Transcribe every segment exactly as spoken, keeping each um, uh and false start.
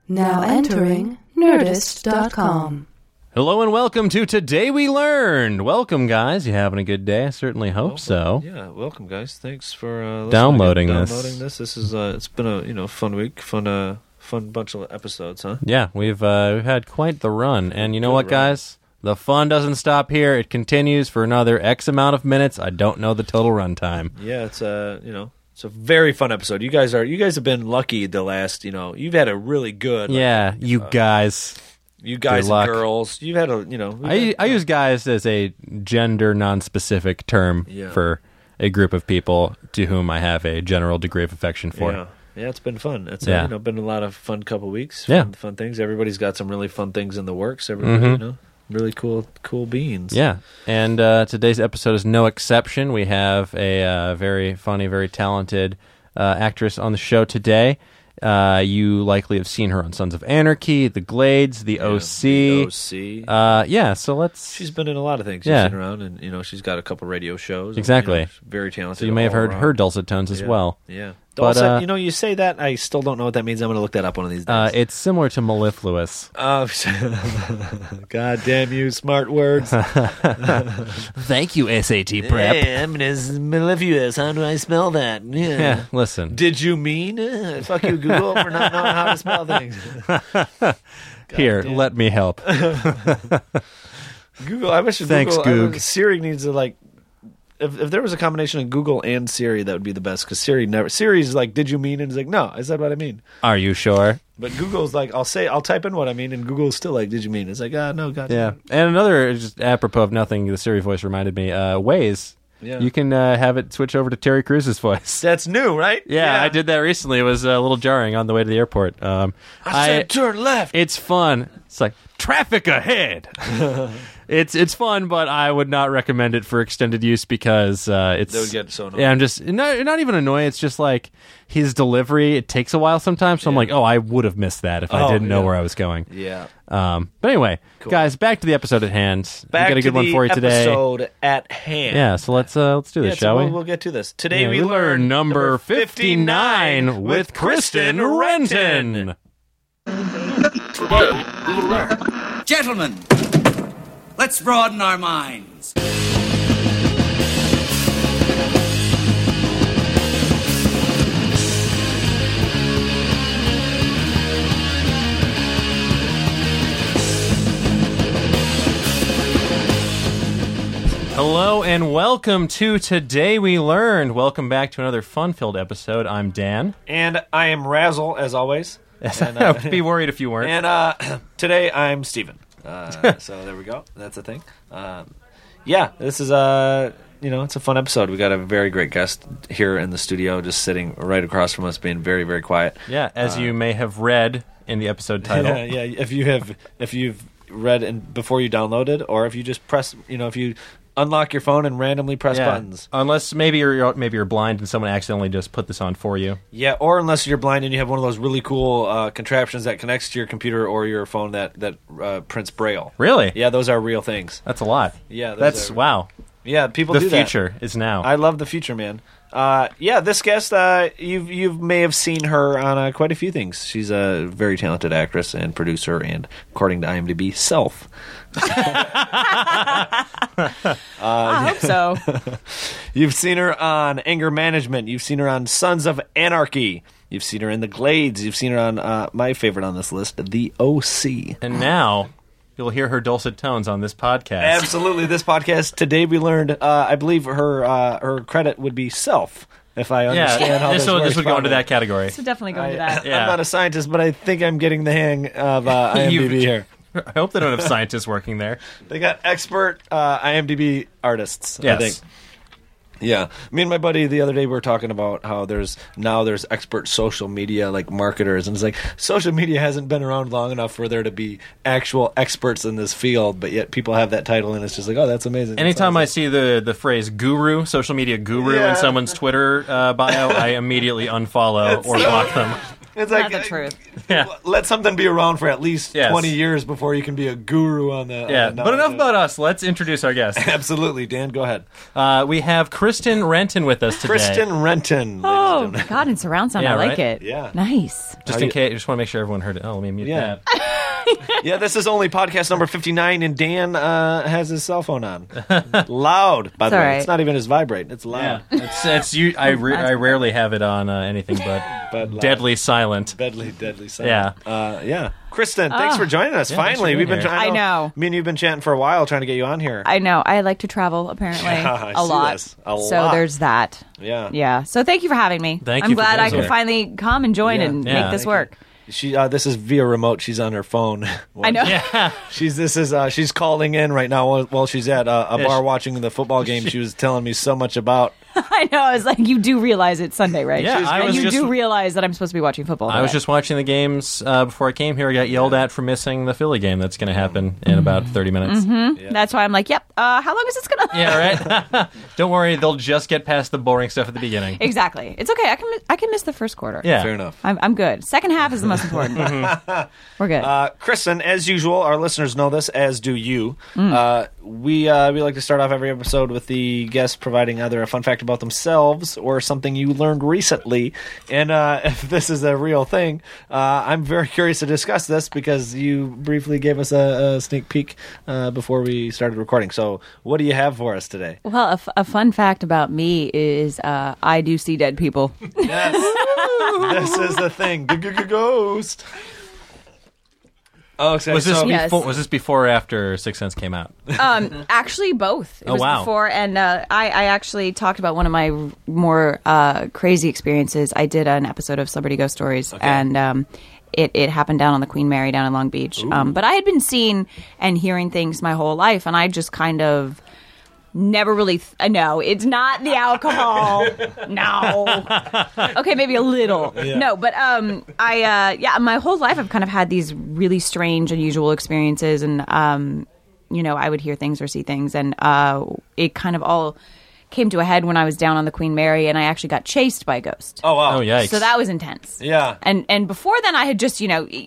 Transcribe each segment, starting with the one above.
Now entering Nerdist dot com. Hello and welcome to Today We Learned. Welcome, guys. You having a good day? I certainly hope welcome. so. Yeah, welcome, guys. Thanks for uh, downloading again, this. Downloading this. This is uh, it's been a you know fun week, fun uh, fun bunch of episodes, huh? Yeah, we've uh, we've had quite the run, and you know Good what, run. guys? The fun doesn't stop here. It continues for another X amount of minutes. I don't know the total runtime. Yeah, it's a uh, you know it's a very fun episode. You guys are you guys have been lucky the last you know you've had a really good like, Yeah, you uh, guys. you guys Good luck. and girls. You've had a you know we've I had- I use guys as a gender non-specific term Yeah. for a group of people to whom I have a general degree of affection for. Yeah. Yeah, it's been fun. It's Yeah. uh, you know been a lot of fun couple weeks. Yeah. Fun, fun things. Everybody's got some really fun things in the works. Everybody, Mhm. you know, really cool, cool beans. Yeah, and uh, today's episode is no exception. We have a uh, very funny, very talented uh, actress on the show today. Uh, you likely have seen her on Sons of Anarchy, The Glades, The Yeah, O C. The O C. Uh, yeah, so let's... She's been in a lot of things. Yeah. She's been around, and you know she's got a couple radio shows. and, Exactly. you know, she's very talented. so you may have all heard around. her dulcet tones as Yeah. well. Yeah, But, dulcet. uh, you know, you say that, I still don't know what that means. I'm going to look that up one of these days. Uh, it's similar to mellifluous. Uh, God damn you, smart words. Thank you, S A T prep. Hey, I'm mellifluous. How do I spell that? Yeah. Yeah, listen. Did you mean? Uh, fuck you, Google, for not knowing how to spell things. Here, damn. let me help. Google. I wish Thanks, Google, I Goog. wish Siri needs to like. If if there was a combination of Google and Siri, that would be the best. Because Siri never. Siri's like, "Did you mean?" And it's like, "No, I said what I mean." Are you sure? But Google's like, "I'll say, I'll type in what I mean," and Google's still like, "Did you mean?" It's like, "Ah, no, God." Yeah. And another, just apropos of nothing, the Siri voice reminded me, uh, Waze. Yeah. You can uh, have it switch over to Terry Crews' voice. That's new, right? Yeah, I did that recently. It was a little jarring on the way to the airport. Um, I said, "Turn left." It's fun. It's like, traffic ahead. It's it's fun, but I would not recommend it for extended use because uh, it's... They would get so annoying. Yeah, I'm just... Not, not even annoying. It's just like his delivery, it takes a while sometimes. So I'm Yeah. like, oh, I would have missed that if I Oh, didn't know yeah. where I was going. Yeah. Um, but anyway, Cool. guys, back to the episode at hand. Back we got a to good one the for you today. episode at hand. Yeah, so let's uh, let's do this, Yeah, so shall we'll, we? we'll get to this. Today Yeah, we, we learn number fifty-nine with Kristen Renton. Today we learn. Gentlemen, let's broaden our minds. Hello and welcome to Today We Learned. Welcome back to another fun-filled episode. I'm Dan. And I am Razzle, as always. And, uh, I'd be worried if you weren't. and uh, today I'm Steven. Uh, so there we go. That's the thing. Um, yeah, this is a, you know, it's a fun episode. We got a very great guest here in the studio, just sitting right across from us, being very, very quiet. Yeah, as you may have read in the episode title. Uh, Yeah, yeah. If you have, if you've read and before you downloaded, or if you just press, you know, if you unlock your phone and randomly press Yeah. buttons. Unless maybe you're maybe you're blind and someone accidentally just put this on for you. Yeah, or unless you're blind and you have one of those really cool uh, contraptions that connects to your computer or your phone that that uh, prints Braille. Really? Yeah, those are real things. That's a lot. Yeah, those That's are- wow. Yeah, people The do that. future is now. I love the future, man. Uh, yeah, this guest, uh, you you may have seen her on uh, quite a few things. She's a very talented actress and producer, and according to IMDb, self. I hope so. You've seen her on Anger Management. You've seen her on Sons of Anarchy. You've seen her in The Glades. You've seen her on uh, my favorite on this list, The O C. and now you'll hear her dulcet tones on this podcast. Absolutely, this podcast today we learned. Uh, I believe her uh, her credit would be self. If I understand Yeah, how this, this, would, works this would go into properly. that category. So definitely go I, into that. Yeah. I'm not a scientist, but I think I'm getting the hang of uh, IMDb You've- here. I hope they don't have scientists working there. They got expert uh, IMDb artists. Yes. I think. Yeah, me and my buddy the other day we were talking about how there's now there's expert social media like marketers, and it's like social media hasn't been around long enough for there to be actual experts in this field, but yet people have that title, and it's just like, oh, that's amazing. Anytime I That's see the, the phrase guru, social media guru, Yeah. in someone's Twitter uh, bio, I immediately unfollow or block them. It's like Not the uh, truth. Yeah. Let something be around for at least Yes. twenty years before you can be a guru on the. Yeah, on the but enough knowledge. about us. Let's introduce our guest. Absolutely, Dan. Go ahead. Uh, we have Kristen Renton with us today. Kristen Renton. ladies Oh, and gentlemen. God, in surround sound. Yeah, I like right? it. Yeah. Nice. Just in case, I just want to make sure everyone heard it. Oh, let me mute Yeah. that. Yeah, this is only podcast number fifty-nine, and Dan uh, has his cell phone on. Loud, by the It's way. all right. It's not even his vibrate. It's Yeah, loud. it's it's you. I re- I rarely have it on uh, anything but, But loud. deadly silent. Deadly, deadly silent. Yeah. Uh, yeah. Kristen, thanks for joining us. Yeah, thanks Finally, for we've being been here. trying. I know. Me and you've been chatting for a while, trying to get you on here. I know. I like to travel, apparently, I a see lot. this. A so lot. there's that. yeah. Yeah. So thank you for having me. Thank I'm you for glad being I could here. finally come and join Yeah. and Yeah. make this Thank work. She. Uh, this is via remote. She's on her phone. I know. Yeah, She's. This is. Uh, she's calling in right now while, while she's at uh, a Yeah, bar she- watching the football game. She was telling me so much about. I know. I was like, you do realize it's Sunday, right? Yeah, I and was you just- do realize that I'm supposed to be watching football. I was today. just watching the games uh, before I came here. I got yelled at for missing the Philly game. That's going to happen in about thirty minutes. Mm-hmm. That's why I'm like, yep. Uh, how long is this gonna? Yeah, right. Don't worry, they'll just get past the boring stuff at the beginning. Exactly. It's okay. I can. I can miss the first quarter. Yeah, Fair enough. I'm, I'm good. Second half is the most important. We're good. Uh, Kristen, as usual, our listeners know this, as do you. Uh, we uh, we like to start off every episode with the guest providing either a fun fact about themselves or something you learned recently. And uh, if this is a real thing, uh, I'm very curious to discuss this because you briefly gave us a, a sneak peek uh, before we started recording. So, what do you have for us today? Well, a, f- a fun fact about me is uh, I do see dead people. Yes, this is the thing. Ghost. Oh, okay. Was this so, Yes. before? Was this before or after Sixth Sense came out? Um, actually, both. It Oh, was wow. before, and uh, I, I actually talked about one of my r- more uh, crazy experiences. I did an episode of Celebrity Ghost Stories, and um, it, it happened down on the Queen Mary down in Long Beach. Um, but I had been seeing and hearing things my whole life, and I just kind of never really. Th- uh, no, it's not the alcohol. No. Okay, maybe a little. No, but um, I uh, yeah, my whole life I've kind of had these really strange, unusual experiences, and um, you know, I would hear things or see things, and uh, it kind of all came to a head when I was down on the Queen Mary, and I actually got chased by a ghost. Oh, wow. Oh, yikes! So that was intense. Yeah. And and before then, I had just, you know,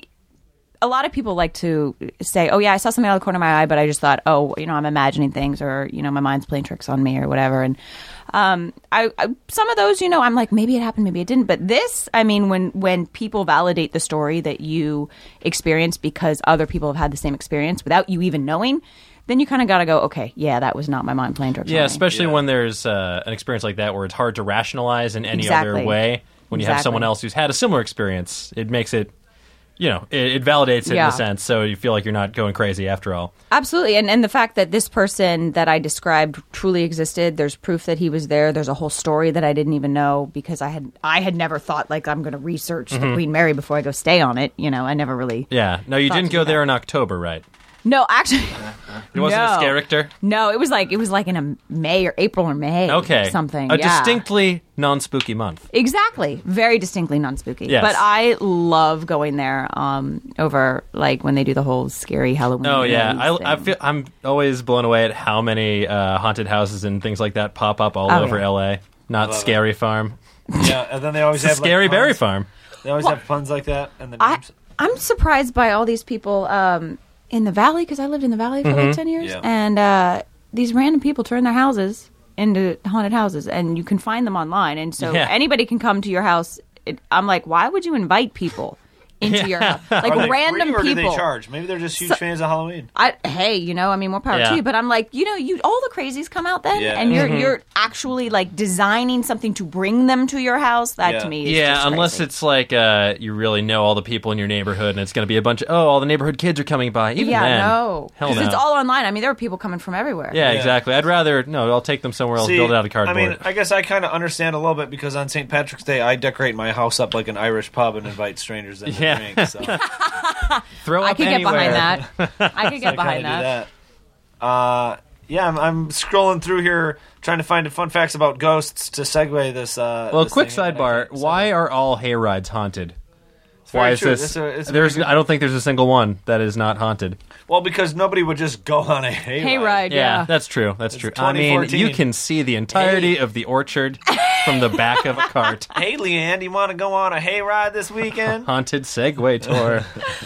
a lot of people like to say, oh, yeah, I saw something out of the corner of my eye, but I just thought, oh, you know, I'm imagining things, or, you know, my mind's playing tricks on me or whatever. And um, I, I some of those, you know, I'm like, maybe it happened, maybe it didn't. But this, I mean, when, when people validate the story that you experience because other people have had the same experience without you even knowing, then you kind of got to go, okay, yeah, that was not my mind playing tricks on Yeah, me. especially Yeah. when there's uh, an experience like that where it's hard to rationalize in any Exactly. other way. When you have Exactly. someone else who's had a similar experience, it makes it, you know, it, it validates it in Yeah. a sense, so you feel like you're not going crazy after all. Absolutely. And and the fact that this person that I described truly existed, there's proof that he was there. There's a whole story that I didn't even know because I had I had never thought like I'm going to research the Queen Mary before I go stay on it. You know, I never really. Yeah. No, you Thought didn't to go do there that. in October, right? No, actually, It wasn't No. a character? no. It was like it was like in a May or April or May. Okay. or something. A yeah. distinctly non-spooky month. Exactly. Very distinctly non-spooky. Yes. But I love going there um, over like when they do the whole scary Halloween. Oh yeah, thing. I, I feel I'm always blown away at how many uh, haunted houses and things like that pop up all Oh, over yeah. L A. Not Scary Farm, Yeah, and then they always have Scary like, Berry puns. Farm. They always have puns like that, and the I, names. I'm surprised by all these people um, in the valley because I lived in the valley for like ten years, Yeah. and uh, these random people turn their houses into haunted houses, and you can find them online, and so Yeah. anybody can come to your house. It, I'm like, why would you invite people into your house? Like Are they random free, or do people. they charge? Maybe they're just huge So- fans of Halloween. I, hey, you know, I mean, more power Yeah. to you. But I'm like, you know, you all the crazies come out then, Yeah. and you're Mm-hmm. you're actually like designing something to bring them to your house. That Yeah. to me, is Yeah, just unless crazy. it's like uh, you really know all the people in your neighborhood, and it's going to be a bunch of oh, all the neighborhood kids are coming by. Even yeah, then, no, hell 'Cause no. it's all online. I mean, there are people coming from everywhere. yeah, Yeah. exactly. I'd rather no. I'll take them somewhere else. See, build it out of cardboard. I mean, I guess I kind of understand a little bit because on Saint Patrick's Day, I decorate my house up like an Irish pub and invite strangers in to Yeah. drink. So Throw I up could get anywhere. behind that. I could get I behind kinda that. do that. Uh, yeah, I'm, I'm scrolling through here trying to find fun facts about ghosts to segue this. Uh, Well, this quick thing. sidebar: Okay, so- why are all hay rides haunted? very Why is true. this? It's a- it's a there's, very good- I don't think there's a single one that is not haunted. Well, because nobody would just go on a hayride. Hey, ride, Yeah, yeah. that's true. That's It's true. I mean, twenty fourteen. you can see the entirety Hey. of the orchard from the back of a cart. Hey, Leanne, you want to go on a hayride this weekend? Haunted Segway tour.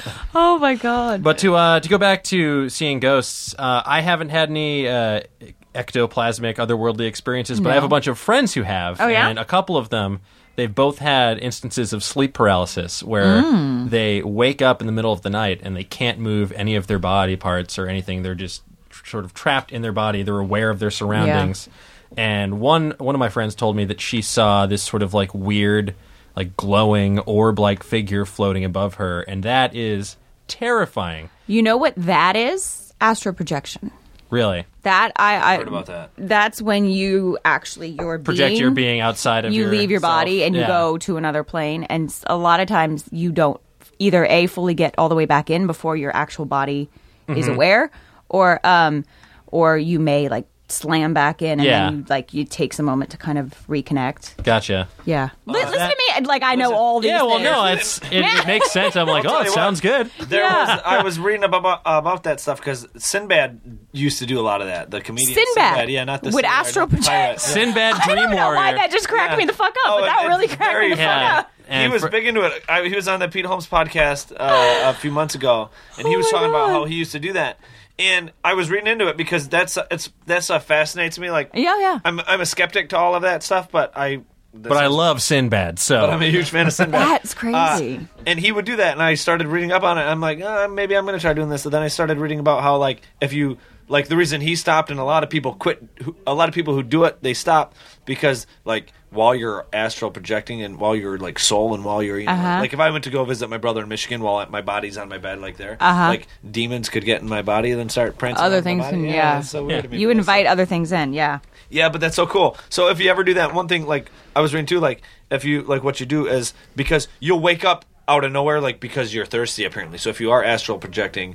Oh my god! But to uh, to go back to seeing ghosts, uh, I haven't had any uh, ectoplasmic, otherworldly experiences, but No. I have a bunch of friends who have. Oh, yeah? And a couple of them, they've both had instances of sleep paralysis where Mm. they wake up in the middle of the night and they can't move any of their body parts or anything. They're just tr- sort of trapped in their body. They're aware of their surroundings. And one one of my friends told me that she saw this sort of like weird, like glowing orb-like figure floating above her, and that is terrifying. You know what that is? Astral projection. Really, That I, I Heard about that. That's when you actually your project being, your being outside of you your leave your body self. and you Yeah. go to another plane, and s- a lot of times you don't either a fully get all the way back in before your actual body is Mm-hmm. aware, or um, or you may like slam back in and Yeah. then you, like you take some moment to kind of reconnect. Gotcha. Yeah, Li- listen that- to me, like I know all these. Yeah, well, things. no, it's it, it makes sense. I'm like, I'll oh, tell it you sounds what. good. There Yeah. was I was reading about about that stuff because Sinbad used to do a lot of that. The comedian Sinbad, yeah, not the would Sinbad, astral the project. pirate. Sinbad I Dream don't know Warrior. why that just cracked Yeah. me the fuck up, Oh, but that it's really cracked very me the fuck Yeah. up. He And was for- big into it. I, he was on the Pete Holmes podcast uh, a few months ago, and he Oh was my talking about God. how he used to do that. And I was reading into it because that's it's that stuff fascinates me. Like, Yeah, yeah. I'm I'm a skeptic to all of that stuff, but I But I love Sinbad, so but I'm a huge fan of Sinbad. That's crazy. Uh, and he would do that, and I started reading up on it. I'm like, uh, maybe I'm going to try doing this. So then I started reading about how, like, if you like the reason he stopped, and a lot of people quit. Who, a lot of people who do it, they stop because, like, while you're astral projecting and while you're like soul and while you're, you know, Uh-huh. like if I went to go visit my brother in Michigan while my body's on my bed, like there, Uh-huh. like demons could get in my body and then start prancing. Other around my things body. can- yeah. it's so weird to me, You but it's invite other things in, yeah. yeah, but that's so cool. So if you ever do that, one thing like I was reading too, like if you like what you do is because you'll wake up out of nowhere, like because you're thirsty apparently. So if you are astral projecting,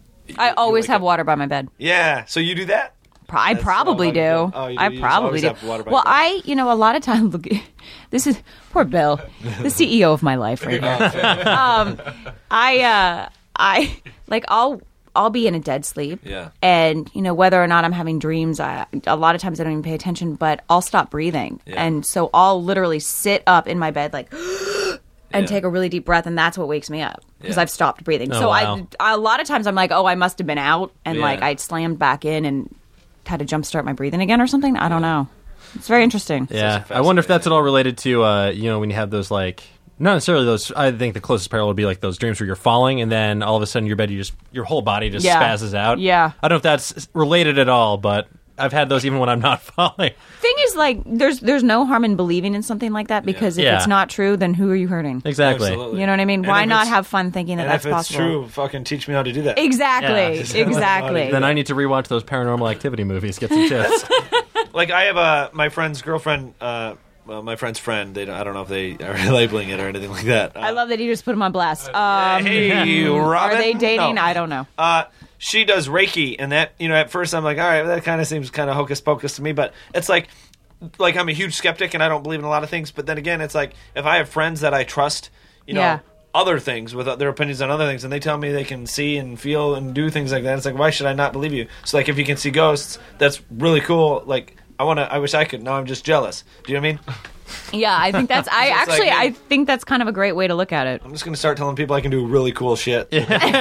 I you always wake have up- water by my bed. yeah. So you do that. Pro- I That's probably so do. funny. Oh, you do. I You just probably always do. have water by Well, your bed. I, you know, a lot of times, look, this is poor Bill, the C E O of my life right now. um, I, uh, I like, I'll, I'll be in a dead sleep. Yeah. And you know, whether or not I'm having dreams, I, a lot of times I don't even pay attention, but I'll stop breathing, Yeah. and so I'll literally sit up in my bed like. And Yeah. take a really deep breath, and that's what wakes me up because Yeah. I've stopped breathing. Oh, so wow. I, a lot of times, I'm like, "Oh, I must have been out," and Yeah. like I slammed back in and had to jumpstart my breathing again or something. I don't know. It's very interesting. yeah. Such a I wonder if that's at fascinating- all related to uh, you know, when you have those like not necessarily those. I think the closest parallel would be like those dreams where you're falling and then all of a sudden your bed, you just your whole body just Yeah. spazzes out. Yeah. I don't know if that's related at all, but I've had those even when I'm not falling. Thing is, like, there's there's no harm in believing in something like that because if Yeah. it's not true, then who are you hurting? Exactly. Absolutely. You know what I mean? And Why if not it's- have fun thinking that And that's if it's possible? true, fucking teach me how to do that. Exactly. Yeah. Exactly. Then I need to rewatch those Paranormal Activity movies. Get some tips. Like I have a my friend's girlfriend. Uh, well, my friend's friend. They don't, I don't know if they are labeling it or anything like that. Uh, I love that you just put them on blast. Um, hey, are Robin. they dating? No. I don't know. Uh, she does Reiki, and that, you know, at first I'm like, all right, that kind of seems kind of hocus pocus to me, but it's like, like I'm a huge skeptic and I don't believe in a lot of things. But then again, it's like if I have friends that I trust, you know, Yeah. other things with their opinions on other things, and they tell me they can see and feel and do things like that, it's like, why should I not believe you? So like, if you can see ghosts, that's really cool. Like, I want to. I wish I could. Now I'm just jealous. Do you know what I mean? Yeah, I think that's. I It's like, actually, hey- I think that's kind of a great way to look at it. I'm just gonna start telling people I can do really cool shit.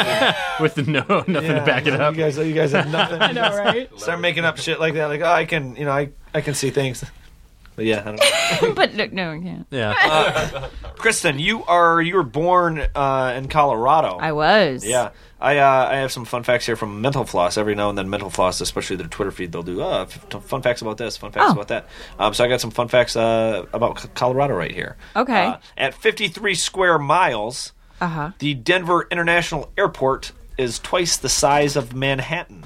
With no nothing Yeah, to back it up. You guys, you guys have nothing. I know, right? Start making up shit like that. Like, oh, I can, you know, I, I can see things. But yeah, I don't know. But no, no, we can't. Yeah. Kristen, you are you were born uh, in Colorado. I was. Yeah, I uh, I have some fun facts here from Mental Floss. Every now and then, Mental Floss, especially their Twitter feed, they'll do uh, f- fun facts about this, fun facts Oh. about that. Um, so I got some fun facts uh, about C- Colorado right here. Okay. Uh, at fifty-three square miles, Uh huh. the Denver International Airport is twice the size of Manhattan.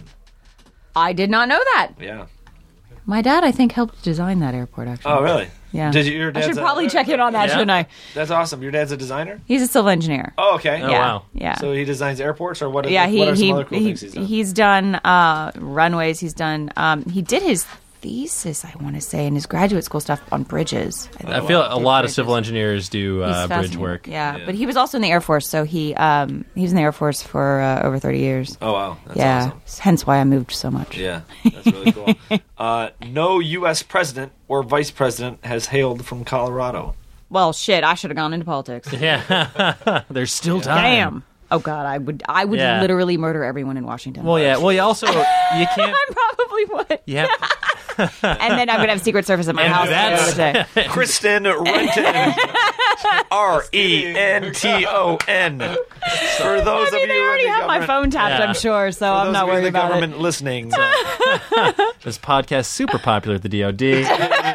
I did not know that. Yeah. My dad, I think, helped design that airport. Actually. Oh, really? Yeah. Did you, your I dad's should a- probably check in on that, Yeah. shouldn't I? That's awesome. Your dad's a designer? He's a civil engineer. Oh, okay. Oh, yeah. wow. Yeah. So he designs airports, or what? Are, yeah, he what are some he, other cool he things he's done? he's done uh, runways. He's done. Um, he did his thesis, I want to say, and his graduate school stuff on bridges. I feel a lot of bridges. civil engineers do He's uh, bridge fascinating. work. Yeah. Yeah. but he was also in the Air Force, so he um, he was in the Air Force for uh, over thirty years. Oh, wow. That's yeah, awesome. hence why I moved so much. Yeah, that's really cool. Uh, no U S president or vice president has hailed from Colorado. Well, shit, I should have gone into politics. Yeah, there's still time. Damn. Oh God, I would I would Yeah. literally murder everyone in Washington. Well, yeah. Well, you also you can't. I probably would. Yeah. And then I'm gonna have Secret Service at my And house that's- the other day. Kristen Renton. R E N T O N. For those I mean, of they you already in the have my government, phone tapped, Yeah. I'm sure, so for I'm those not of you in worried the about government it. listening, uh, This podcast super popular at the D O D.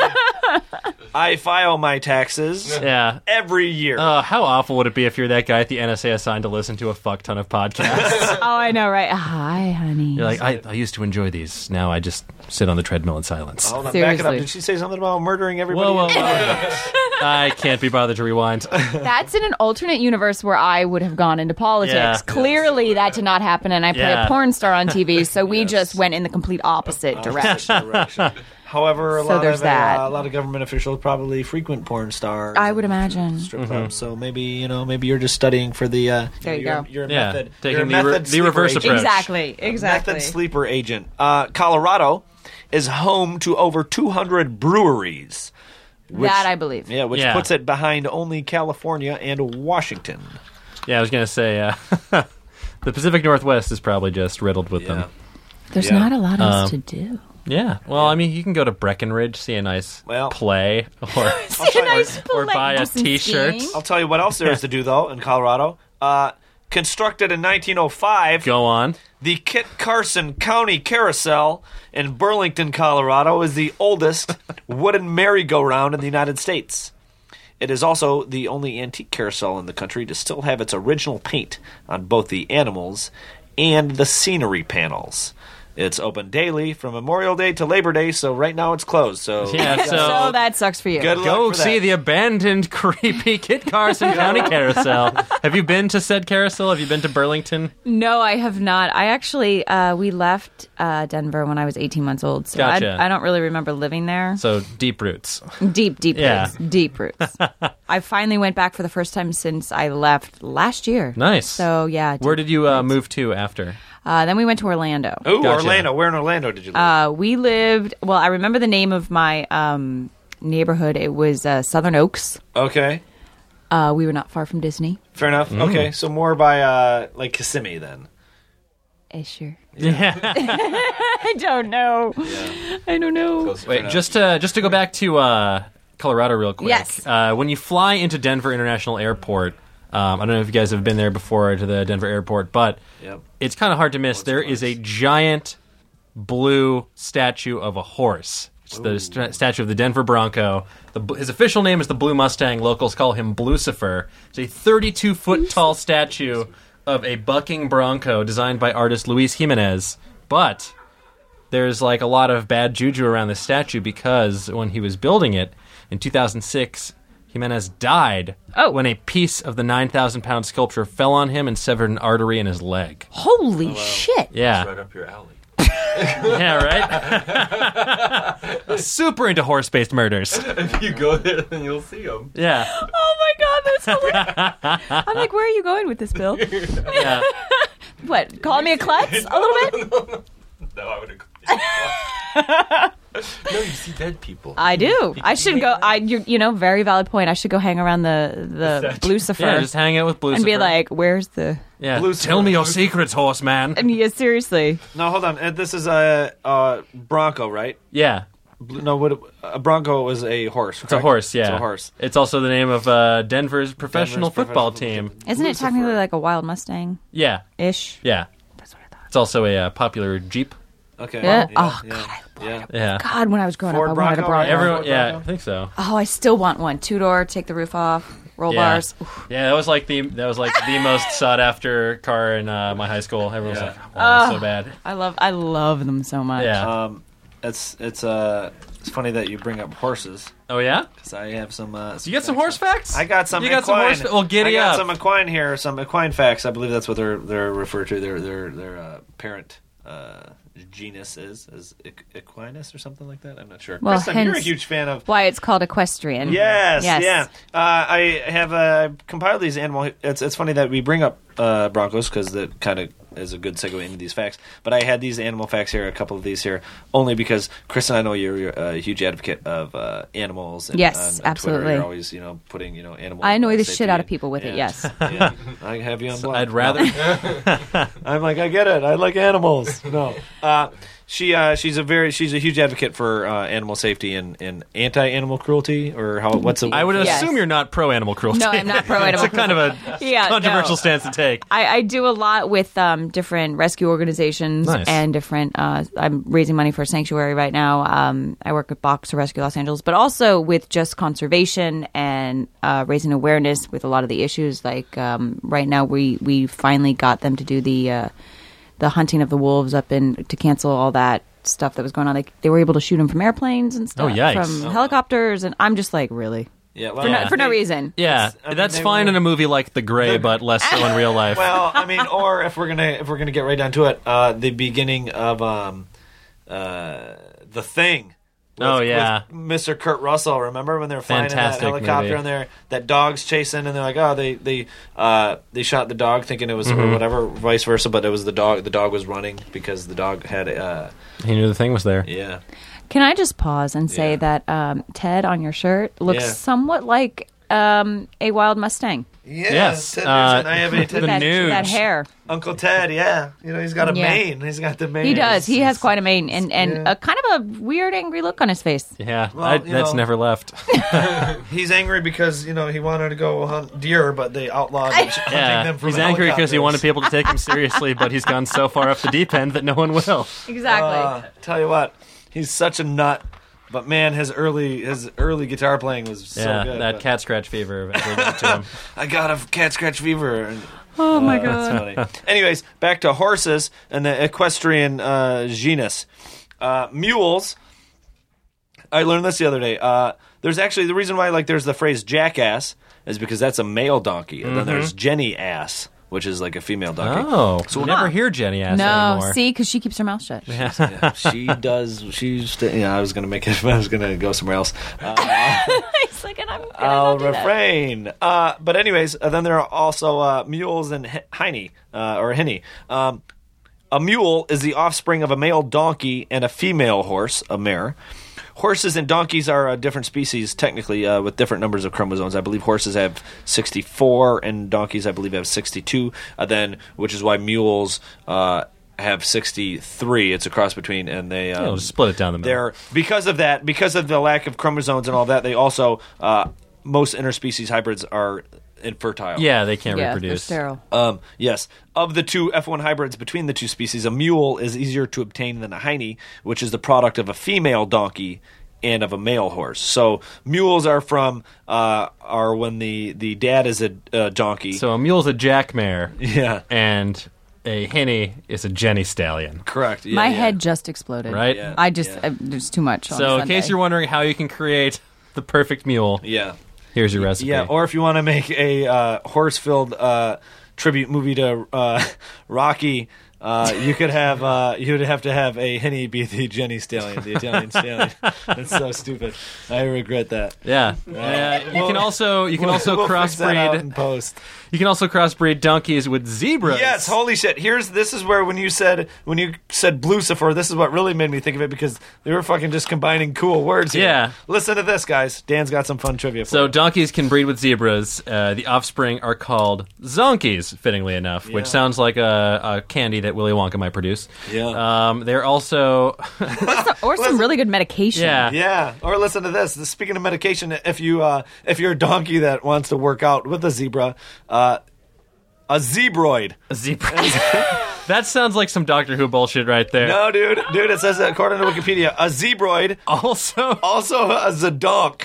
I file my taxes Yeah. every year. Uh, how awful would it be if you're that guy at the N S A assigned to listen to a fuck ton of podcasts? Oh, I know, right? Hi, honey. You're like, I, I used to enjoy these. Now I just sit on the treadmill in silence. Hold on, back it up. seriously. Did she say something about murdering everybody? Whoa, whoa, whoa. I can't be bothered to rewind. That's in an alternate universe where I would have gone into politics. Yeah. Clearly, that did not happen, and I play Yeah. a porn star on T V, so we just went in the complete opposite direction. Direction. However, a So lot there's of that. Uh, a lot of government officials probably frequent porn stars. I would and imagine. strip Mm-hmm. clubs. So maybe you know, maybe you're just studying for the. Uh, There you you're, go. You're a Yeah, method. taking you're a the re- method the sleeper reverse agent. approach. Exactly, exactly. Method sleeper agent. Uh, Colorado is home to over two hundred breweries. Which, That I believe. Yeah, which Yeah. puts it behind only California and Washington. Yeah, I was going to say, uh, the Pacific Northwest is probably just riddled with them. There's Yeah. not a lot else Um, to do. Yeah. Well, I mean, you can go to Breckenridge, see a nice Well- play, or See a nice or play- buy a do some T-shirt. skiing. I'll tell you what else there is to do, though, in Colorado. Uh, constructed in nineteen oh five, Go on. the Kit Carson County Carousel in Burlington, Colorado, is the oldest wooden merry-go-round in the United States. It is also the only antique carousel in the country to still have its original paint on both the animals and the scenery panels. It's open daily from Memorial Day to Labor Day, so right now it's closed. So Yeah, so, So that sucks for you. Good luck go for see that. the abandoned, creepy Kit Carson County Carousel. Have you been to said carousel? Have you been to Burlington? No, I have not. I actually, uh, we left uh, Denver when I was eighteen months old, so Gotcha. I, I don't really remember living there. So deep roots. Deep, deep Yeah. roots. Deep roots. I finally went back for the first time since I left last year. Nice. So, yeah. Where deep did you uh, roots. move to after? Uh, then we went to Orlando. Ooh, Gotcha. Orlando. Where in Orlando did you live? Uh, we lived, well, I remember the name of my um, neighborhood. It was uh, Southern Oaks. okay. Uh, we were not far from Disney. Fair enough. Okay, so more by, uh, like, Kissimmee, then. Eh, sure. Yeah. I don't know. I don't know. Wait, just to just to go back to uh, Colorado real quick. Yes. Uh, when you fly into Denver International Airport, um, I don't know if you guys have been there before to the Denver airport, but Yep. it's kind of hard to miss. There is a giant blue statue of a horse. It's the st- statue of the Denver Bronco. The, bl- his official name is the Blue Mustang. Locals call him Blucifer. It's a thirty-two foot tall statue of a bucking bronco designed by artist Luis Jimenez. But there's like a lot of bad juju around this statue because when he was building it in two thousand six, Jimenez died Oh. when a piece of the nine thousand pound sculpture fell on him and severed an artery in his leg. Holy shit. Yeah. Right up your alley. Yeah, right? Super into horse-based murders. If you go there, then you'll see them. Yeah. Oh my god, that's hilarious. I'm like, where are you going with this, Bill? Yeah. What, calling me a klutz a little bit? No, I would have. No, you see dead people. I do. I should go. I, you, you know, very valid point. I should go hang around the the Blucifer Yeah, just hang out with Blucifer. and be like, "Where's the?" yeah. Blucifer. Tell me your secrets, horseman. And yeah, seriously. No, hold on. Uh, This is a, a Bronco, right? Yeah. Bl- No, what a Bronco was a horse. It's a horse, yeah. It's a horse. It's also the name of uh, Denver's professional Denver's football professional team. Isn't it technically like a wild Mustang Yeah. ish? Yeah. That's what I thought. It's also a uh, popular Jeep. Okay. Yeah. Yeah, Oh, yeah, God, yeah. Yeah. God, when I was growing Ford up, I wanted a Bronco, Bronco. right? Everyone, Ford yeah, Bronco? I think so. Oh, I still want one. Two door, take the roof off, roll Yeah. bars. Oof. Yeah, that was like the that was like the most sought after car in uh, my high school. Everyone was Yeah. like, "Wow, that's so bad." I love, I love them so much. Yeah. Um, it's it's uh it's funny that you bring up horses Oh yeah. because I have some. Uh, You got some horse facts? I got some. You got equine. some horse? fa- Well, giddy I got up. some equine here. Some equine facts. I believe that's what they're they're referred to. Their their their uh, parent. Uh, genus is, is equ- equinus or something like that. I'm not sure. Well, Kristen, you're a hence huge fan of. Why it's called equestrian. Yes, Yes. yeah. Uh, I have uh, compiled these animal. It's it's funny that we bring up uh, Broncos because that kind of is a good segue into these facts. But I had these animal facts here, a couple of these here, only because Kristen, I know you're, you're a huge advocate of uh, animals. And Yes, on, on absolutely. Twitter, you're always, you know, putting you know animal. I annoy the safety shit out of and- people with it, yeah. yes. Yeah. I have you on block. I'd rather. I'm like, I get it. I like animals. No. Uh, she uh, she's a very she's a huge advocate for uh, animal safety and, and anti-animal cruelty, or how what's the I would Yes. assume you're not pro animal cruelty. No, I'm not pro-animal It's a kind of a Yeah, controversial no. stance to take. I, I do a lot with um, different rescue organizations Nice. and different. Uh, I'm raising money for a sanctuary right now. Um, I work with Boxer Rescue Los Angeles, but also with just conservation and uh, raising awareness with a lot of the issues. Like um, right now, we we finally got them to do the uh, the hunting of the wolves up in to cancel all that stuff that was going on. Like they were able to shoot them from airplanes and stuff, Oh, yikes. from helicopters, and I'm just like, really, yeah, well, for, no, Yeah. for no they- reason. Yeah, I mean, that's they fine were- in a movie like The Gray, but less so in real life. Well, I mean, or if we're gonna if we're gonna get right down to it, uh, the beginning of um, uh, The Thing. With, Oh, yeah. with Mister Kurt Russell. Remember when they were flying Fantastic in that helicopter movie. and there that dog's chasing and they're like, oh, they they uh, they shot the dog thinking it was Mm-hmm. or whatever, vice versa, but it was the dog. The dog was running because the dog had uh, He knew the thing was there. yeah. Can I just pause and say Yeah. that um, Ted on your shirt looks Yeah. somewhat like um, a wild Mustang? Yeah, Yes, Ted uh, Nugent. I have a Ted the that, nude. that hair. Uncle Ted. Yeah, you know he's got a Yeah. mane. He's got the mane. He does. He has quite a mane and, and Yeah. a kind of a weird, angry look on his face. Yeah, Well, I, you that's know- never left. He's angry because you know he wanted to go hunt deer, but they outlawed hunting Yeah, them from he's angry because he helicopters. wanted people to take him seriously, but he's gone so far off the deep end that no one will. Exactly. Uh, tell you what, he's such a nut. But man, his early his early guitar playing was so Yeah, good. that but cat scratch fever eventually got to him. I got a cat scratch fever. And, oh, my uh, God. that's funny. Anyways, back to horses and the equestrian uh, genus. Uh, mules. I learned this the other day. Uh, there's actually the reason why like there's the phrase jackass is because that's a male donkey, and then there's Jenny ass, which is like a female donkey. Oh, so we'll never hear Jenny ass No, anymore. see, because she keeps her mouth shut. Yeah, she does. She's. St- yeah, I was gonna make it. I was gonna go somewhere else. Uh, He's like, and I'm gonna I'll not do that. refrain. Uh, but anyways, uh, then there are also uh, mules and hi- hiney uh, or hinny. Um, a mule is the offspring of a male donkey and a female horse, a mare. Horses and donkeys are a different species, technically, uh, with different numbers of chromosomes. I believe horses have sixty-four, and donkeys, I believe, have sixty-two. Uh, then, which is why mules uh, have sixty-three. It's a cross between, and they um, Yeah, we'll just split it down the middle. they're because of that, because of the lack of chromosomes and all that. They also uh, most interspecies hybrids are infertile. Yeah, they can't Yeah, they're reproduce. sterile. Um, yes. Of the two F one hybrids between the two species, a mule is easier to obtain than a hiney, which is the product of a female donkey and of a male horse. So mules are from uh, are when the, the dad is a uh, donkey. So a mule's a jack mare, yeah, and a hinny is a Jenny stallion. correct. Yeah, My yeah. head just exploded. Right? Yeah. I just, Yeah. uh, there's too much. on So in Sunday. case you're wondering how you can create the perfect mule, Yeah. here's your recipe. Yeah, or if you want to make a uh, horse-filled uh, tribute movie to uh, Rocky, uh, you could have uh, you would have to have a Henny be the Jenny Stallion, the Italian Stallion. That's so stupid. I regret that. yeah. Uh, you can also you can We'll- also we'll fix that out crossbreed in post. you can also crossbreed donkeys with zebras. Yes, holy shit. Here's this is where when you said when you said Blucifer, this is what really made me think of it because they were fucking just combining cool words here. Yeah. Listen to this, guys. Dan's got some fun trivia for So you. donkeys can breed with zebras. Uh, the offspring are called zonkies, fittingly enough, which Yeah. sounds like a, a candy that Willy Wonka might produce. Yeah. Um, they're also or some really good medication. yeah. Yeah, or listen to this. Speaking of medication, if you uh, if you're a donkey that wants to work out with a zebra, uh, a zebroid. A zebra. That sounds like some Doctor Who bullshit right there. No, dude, dude, it says that according to Wikipedia, a zebroid, Also, also a zedonk.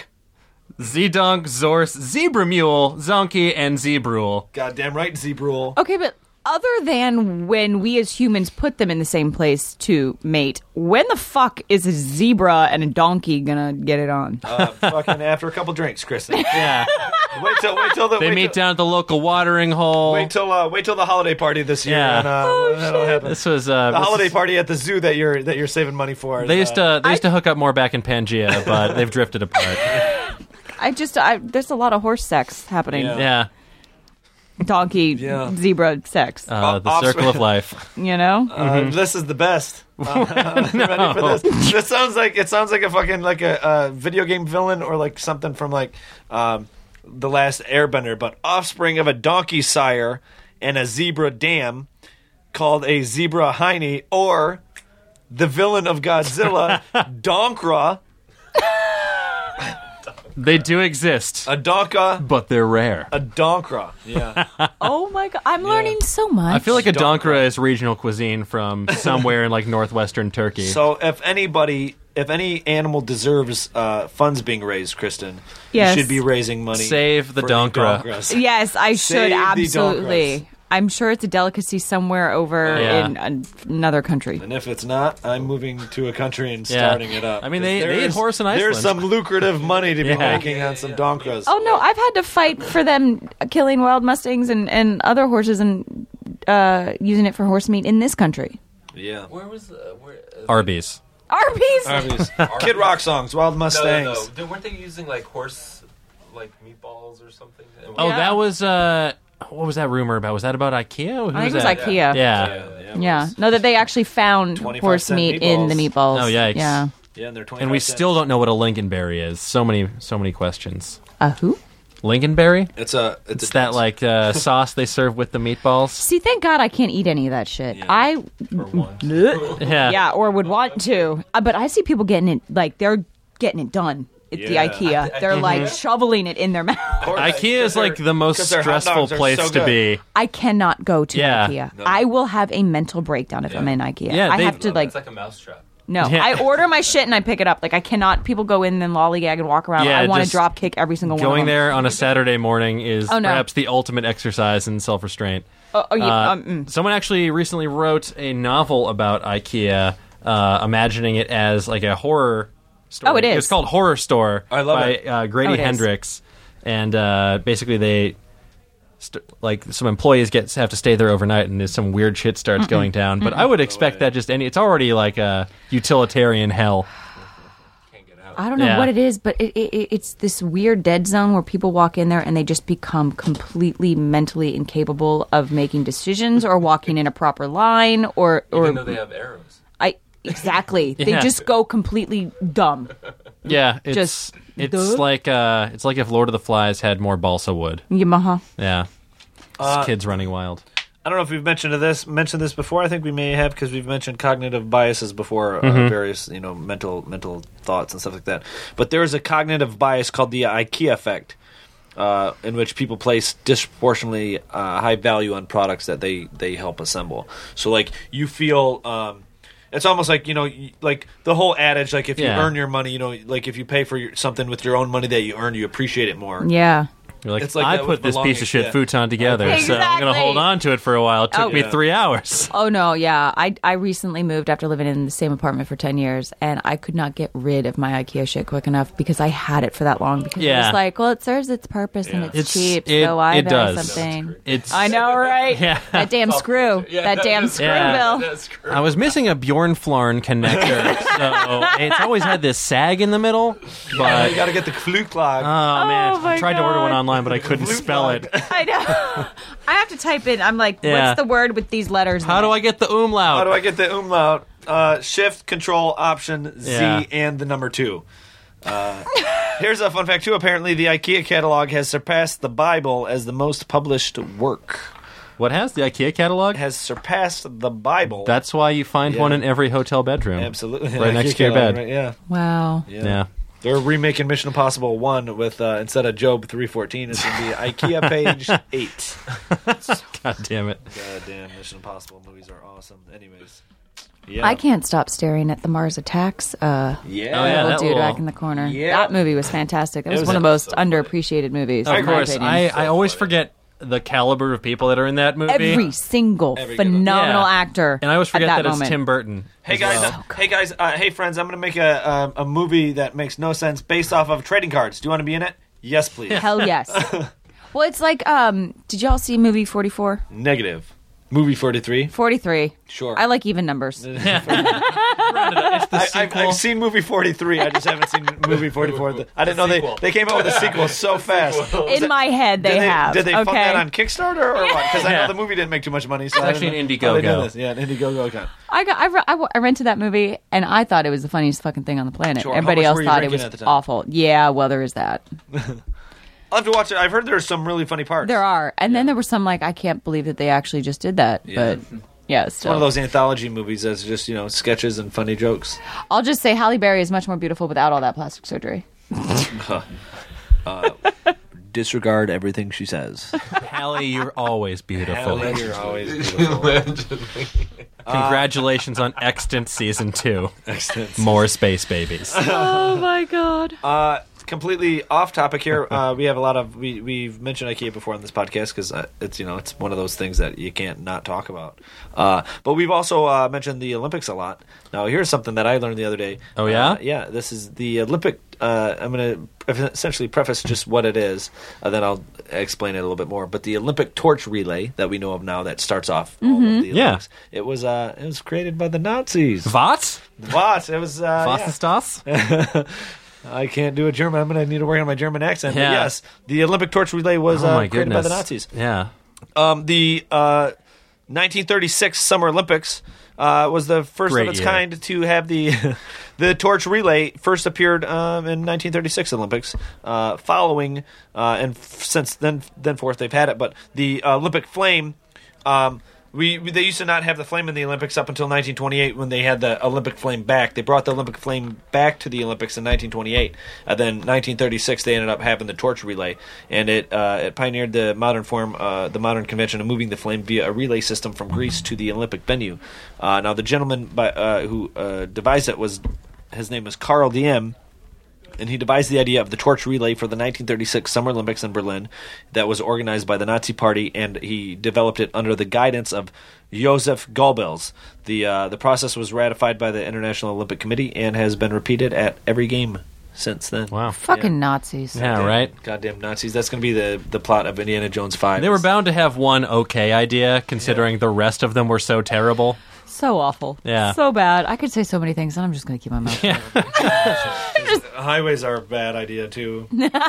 Zedonk, Zorse, Zebra Mule, Zonky, and Zebrule. Goddamn right, zebrule. Okay, but other than when we as humans put them in the same place to mate, when the fuck is a zebra and a donkey gonna get it on? Uh, fucking after a couple drinks, Kristen. Yeah. Wait till wait till the They wait meet till, down at the local watering hole. Wait till uh, wait till the holiday party this year. Yeah. And, uh, Oh, that'll happen. This was uh, The this holiday is- party at the zoo that you're that you're saving money for. is, They used uh, to they used to hook up more back in Pangea, but they've drifted apart. I just, I, there's a lot of horse sex happening. Yeah. Yeah, Donkey, Yeah. zebra sex. uh, the Off- circle of life. you know? Uh, This is the best. Uh, ready for this? This sounds like it sounds like a fucking like a, a video game villain or like something from like um, the Last Airbender, but offspring of a donkey sire and a zebra dam called a zebra hiney, or the villain of Godzilla, Donkra, They do exist, a donka, but they're rare. a donkra. Yeah, Oh my god, I'm learning so much. I feel like a Donkra. donkra is regional cuisine from somewhere in like northwestern Turkey. so if anybody. If any animal deserves uh, funds being raised, Kristen, Yes. you should be raising money. Save the for donkra. donkras. Yes, I Save should the absolutely. donkras. I'm sure it's a delicacy somewhere over Yeah. in an- another country. And if it's not, I'm moving to a country and Yeah. starting it up. I mean, 'Cause they- they there's- eat horse in There's Iceland. some lucrative money to be Yeah. making on some donkras. Oh no, I've had to fight for them killing wild mustangs and, and other horses and uh, using it for horse meat in this country. Yeah. Where was uh, where? Uh, Arby's. Arby's. Arby's. Kid Rock songs, Wild No, Mustangs. no, no. They- Weren't they using like horse, like meatballs or something? Oh, Yeah. that was uh, what was that rumor about? Was that about IKEA? Who I think it was that? IKEA. Yeah. Yeah, Yeah. No, that they actually found twenty-five horse cent meat in the meatballs. meatballs. Oh, yikes. Yeah. Yeah, and they're twenty. And we still don't know what a Lincolnberry is. So many, so many questions. A who? Lincolnberry? It's a. It's, It's a, that like uh, sauce they serve with the meatballs. See, thank God I can't eat any of that shit. Yeah. I For one. Yeah. yeah, or would want to. Uh, but I see people getting it like they're getting it done at Yeah. the IKEA. They're like shoveling it in their mouth. IKEA is like the most 'cause their hot stressful dogs are place so to good. be. I cannot go to Yeah. IKEA. No. I will have a mental breakdown if I'm in IKEA. Yeah, I they- have to like It's like a mousetrap. no. Yeah. I order my shit and I pick it up. Like I cannot. People go in and lollygag and walk around. Yeah, I want to just drop kick every single one. Going of them. there on a Saturday morning is Oh, no. perhaps the ultimate exercise in self-restraint. Oh, oh, yeah, Uh, um, mm. Someone actually recently wrote a novel about IKEA, uh, imagining it as like a horror store. Oh, it is. It's called Horror Store I love by it. Uh, Grady Oh, it is. Hendrix, and uh, basically they. St- like some employees get have to stay there overnight, and there's some weird shit starts going down. But I would expect that just any. It's already like a utilitarian hell. Can't get out. I don't know Yeah. what it is, but it, it, it's this weird dead zone where people walk in there and they just become completely mentally incapable of making decisions or walking in a proper line or or Even though they have arrows. I exactly they Yeah. just go completely dumb. Yeah, it's Just it's duh. like uh, it's like if Lord of the Flies had more balsa wood. Yamaha. Yeah, Uh, This kid's running wild. I don't know if we've mentioned this mentioned this before. I think we may have because we've mentioned cognitive biases before, Mm-hmm. uh, various you know mental mental thoughts and stuff like that. But there is a cognitive bias called the IKEA effect, uh, in which people place disproportionately uh, high value on products that they they help assemble. So like you feel. Um, It's almost like, you know, y- like the whole adage, like if you Yeah. earn your money, you know, like if you pay for your, something with your own money that you earn, you appreciate it more. Yeah. You're like, It's like I that put with this piece of shit belonging, yeah. futon together, so I'm going to Exactly. hold on to it for a while. It took Oh. me Yeah. three hours. Oh no, yeah. I I recently moved after living in the same apartment for ten years, and I could not get rid of my IKEA shit quick enough because I had it for that long. Because it Yeah. was like, well, it serves its purpose and it's, It's- cheap, it- so I it buy does. something. It's I know, right? Yeah. That damn screw. Yeah, that damn that's- screw Yeah. bill. That's great. I was missing a Bjornflarn connector, so it's always had this sag in the middle. Uh, But you got to get the Fluklag. oh man, my I tried to order God. one online, but I couldn't spell it. I know. I have to type in. I'm like, Yeah. what's the word with these letters? How in do it? I get the umlaut? How do I get the umlaut? Uh, shift, Control, Option, Z, Yeah. and the number two. Uh, here's a fun fact, too. Apparently, the IKEA catalog has surpassed the Bible as the most published work. What has the IKEA catalog? Has surpassed the Bible. That's why you find Yeah. one in every hotel bedroom. Absolutely. Right next IKEA to your catalog, bed. right, yeah. Wow. yeah. Yeah. They're remaking Mission Impossible one with, uh, instead of Job three fourteen, it's going to be IKEA page eight. God damn it. God damn, Mission Impossible movies are awesome. Anyways. Yeah. I can't stop staring at the Mars Attacks. Uh, Yeah. Oh, yeah, little that dude little- back in the corner. Yeah. That movie was fantastic. That was, was one of the most so funny. underappreciated movies. Of in my course, opinion. I, I always forget the caliber of people that are in that movie. Every single Every good one. phenomenal Yeah. actor. And I always forget at that, that, it's moment. Tim Burton. Hey as guys, well. uh, hey guys, uh, hey friends! I'm going to make a, a a movie that makes no sense based off of trading cards. Do you want to be in it? Yes, please. Hell yes. Well, it's like, um, did y'all see movie forty-four? Negative. Movie forty-three. forty-three. Sure. I like even numbers. It's the I, I've, sequel. I've seen movie forty-three. I just haven't seen movie forty-four. I didn't know they, they came out with a sequel so fast. In my head, they, did they have. Did they okay. fund that on Kickstarter or what? Because I Yeah. know the movie didn't make too much money. So It's I actually don't an know Indiegogo. how they did this. Yeah, an Indiegogo account. I got. I, re- I, w- I rented that movie, and I thought it was the funniest fucking thing on the planet. Sure. How Everybody much else were you thought it drinking was at the time? awful. Yeah, well, there is that. I'll have to watch it. I've heard there's some really funny parts. There are, and then there was some like I can't believe that they actually just did that. Yeah. But yeah, It's still. one of those anthology movies that's just, you know, sketches and funny jokes. I'll just say Halle Berry is much more beautiful without all that plastic surgery. Disregard everything she says. Hallie, you're always beautiful. You're always beautiful. Congratulations on Extant Season two. Excellent. More space babies. Oh my god. Uh, completely off topic here. Uh, we have a lot of we we've mentioned IKEA before on this podcast because uh, it's you know it's one of those things that you can't not talk about. Uh, but we've also uh, mentioned the Olympics a lot. Now here's something that I learned the other day. Oh, yeah? Uh, yeah. This is the Olympic. Uh, I'm going to essentially preface just what it is, uh, then I'll explain it a little bit more. But the Olympic torch relay that we know of now that starts off all of the Yeah. Olympics, it was uh, it was created by the Nazis. What? What? It was uh, Was yeah. ist das? I can't do a German. I'm going to need to work on my German accent. Yeah. But yes, the Olympic torch relay was Oh uh, my created goodness. by the Nazis. Yeah. Um, the uh, nineteen thirty-six Summer Olympics uh, was the first Great of its year. kind to have the the torch relay. First appeared um, in nineteen thirty-six Olympics. Uh, following uh, and f- since then, then forth they've had it. But the uh, Olympic flame. Um, We, we they used to not have the flame in the Olympics up until nineteen twenty-eight when they had the Olympic flame back. They brought the Olympic flame back to the Olympics in nineteen twenty-eight. And then nineteen thirty-six they ended up having the torch relay, and it uh, it pioneered the modern form, uh, the modern convention of moving the flame via a relay system from Greece to the Olympic venue. Uh, now the gentleman by, uh, who uh, devised it was his name was Karl Diem. And he devised the idea of the torch relay for the nineteen thirty-six Summer Olympics in Berlin that was organized by the Nazi Party, and he developed it under the guidance of Joseph Goebbels. The uh, the process was ratified by the International Olympic Committee and has been repeated at every game since then. Wow. Fucking Nazis. Yeah, Goddamn- right? Goddamn Nazis. That's going to be the, the plot of Indiana Jones five. They were bound to have one okay idea, considering the rest of them were so terrible. So awful. Yeah. So bad. I could say so many things, and I'm just going to keep my mouth shut. Highways are a bad idea, too.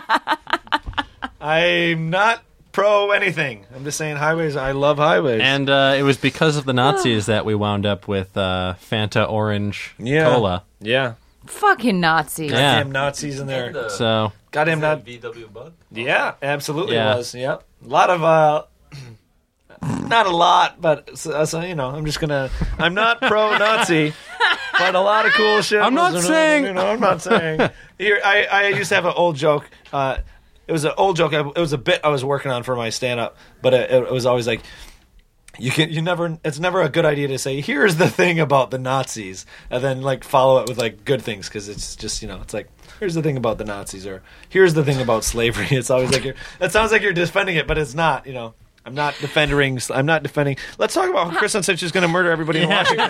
I'm not pro anything. I'm just saying highways. I love highways. And uh, it was because of the Nazis that we wound up with uh, Fanta Orange yeah. Cola. Yeah. Fucking Nazis. Yeah. Goddamn Nazis in there. The, So, Goddamn is not. that V W Bug? Yeah, absolutely Yeah. it was. Yep. A lot of uh not a lot, but so, so, you know, I'm just gonna I'm not pro Nazi, but a lot of cool shit. I'm not was- saying- you know, I'm not saying. Here I, I used to have an old joke. Uh it was an old joke. It was a bit I was working on for my stand up, but it, it was always like you can you never it's never a good idea to say here's the thing about the Nazis and then like follow it with like good things, because it's just, you know, it's like here's the thing about the Nazis, or here's the thing about slavery. It's always like you're it sounds like you're defending it, but it's not, you know. I'm not defending I'm not defending Let's talk about how Chris Sunsich is going to murder everybody in Washington.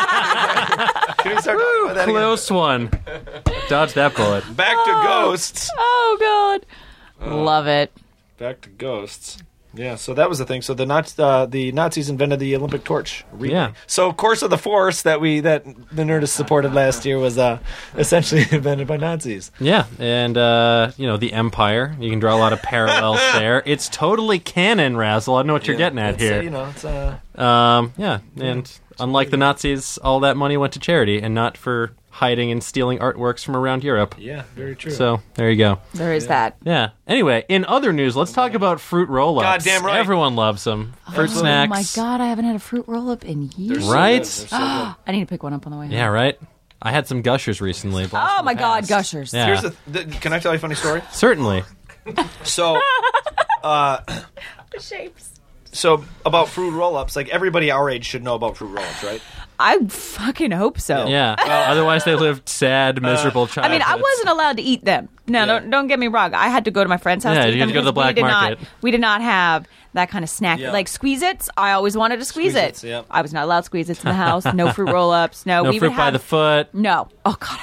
Can we start talking about that again? close one. Dodge that bullet. Back to ghosts. Oh, God. Love it. Back to ghosts. Yeah, so that was the thing. So the Nazi, uh, the Nazis invented the Olympic torch relay. Yeah. So Course of the Force that we that the Nerdist supported last year was uh, essentially invented by Nazis. Yeah, and, uh, you know, the Empire. You can draw a lot of parallels there. It's totally canon, Razzle. I know what you're getting at It's, uh, here. you know, it's uh, Um, yeah, and unlike the Nazis, all that money went to charity and not for hiding and stealing artworks from around Europe. yeah, very true. So, there you go. There is that. Yeah. Anyway, in other news, let's talk about fruit roll-ups. Goddamn right. Everyone loves them. Fruit Oh, snacks. my God. I haven't had a fruit roll up in years. Right? They're so good. I need to pick one up on the way home. Yeah, right? I had some Gushers recently. blast Oh, from my the God. past. Gushers. Yeah. Here's the, the, can I tell you a funny story? Certainly. So, uh, Shapes. so about fruit roll-ups, like everybody our age should know about fruit roll-ups, right? I fucking hope so. Yeah. Otherwise, they lived sad, miserable I childhoods. mean, I wasn't allowed to eat them. No, Yeah. don't don't get me wrong. I had to go to my friend's house. Yeah, to eat you had them to go to the because black we did market. Not, we did not have that kind of snack Yeah. like Squeeze-Its. I always wanted to squeeze it. Squeeze-Its, yeah. I was not allowed Squeeze-Its in the house. No fruit roll-ups. No, no we fruit would by have the foot. no. Oh God, I love fruit by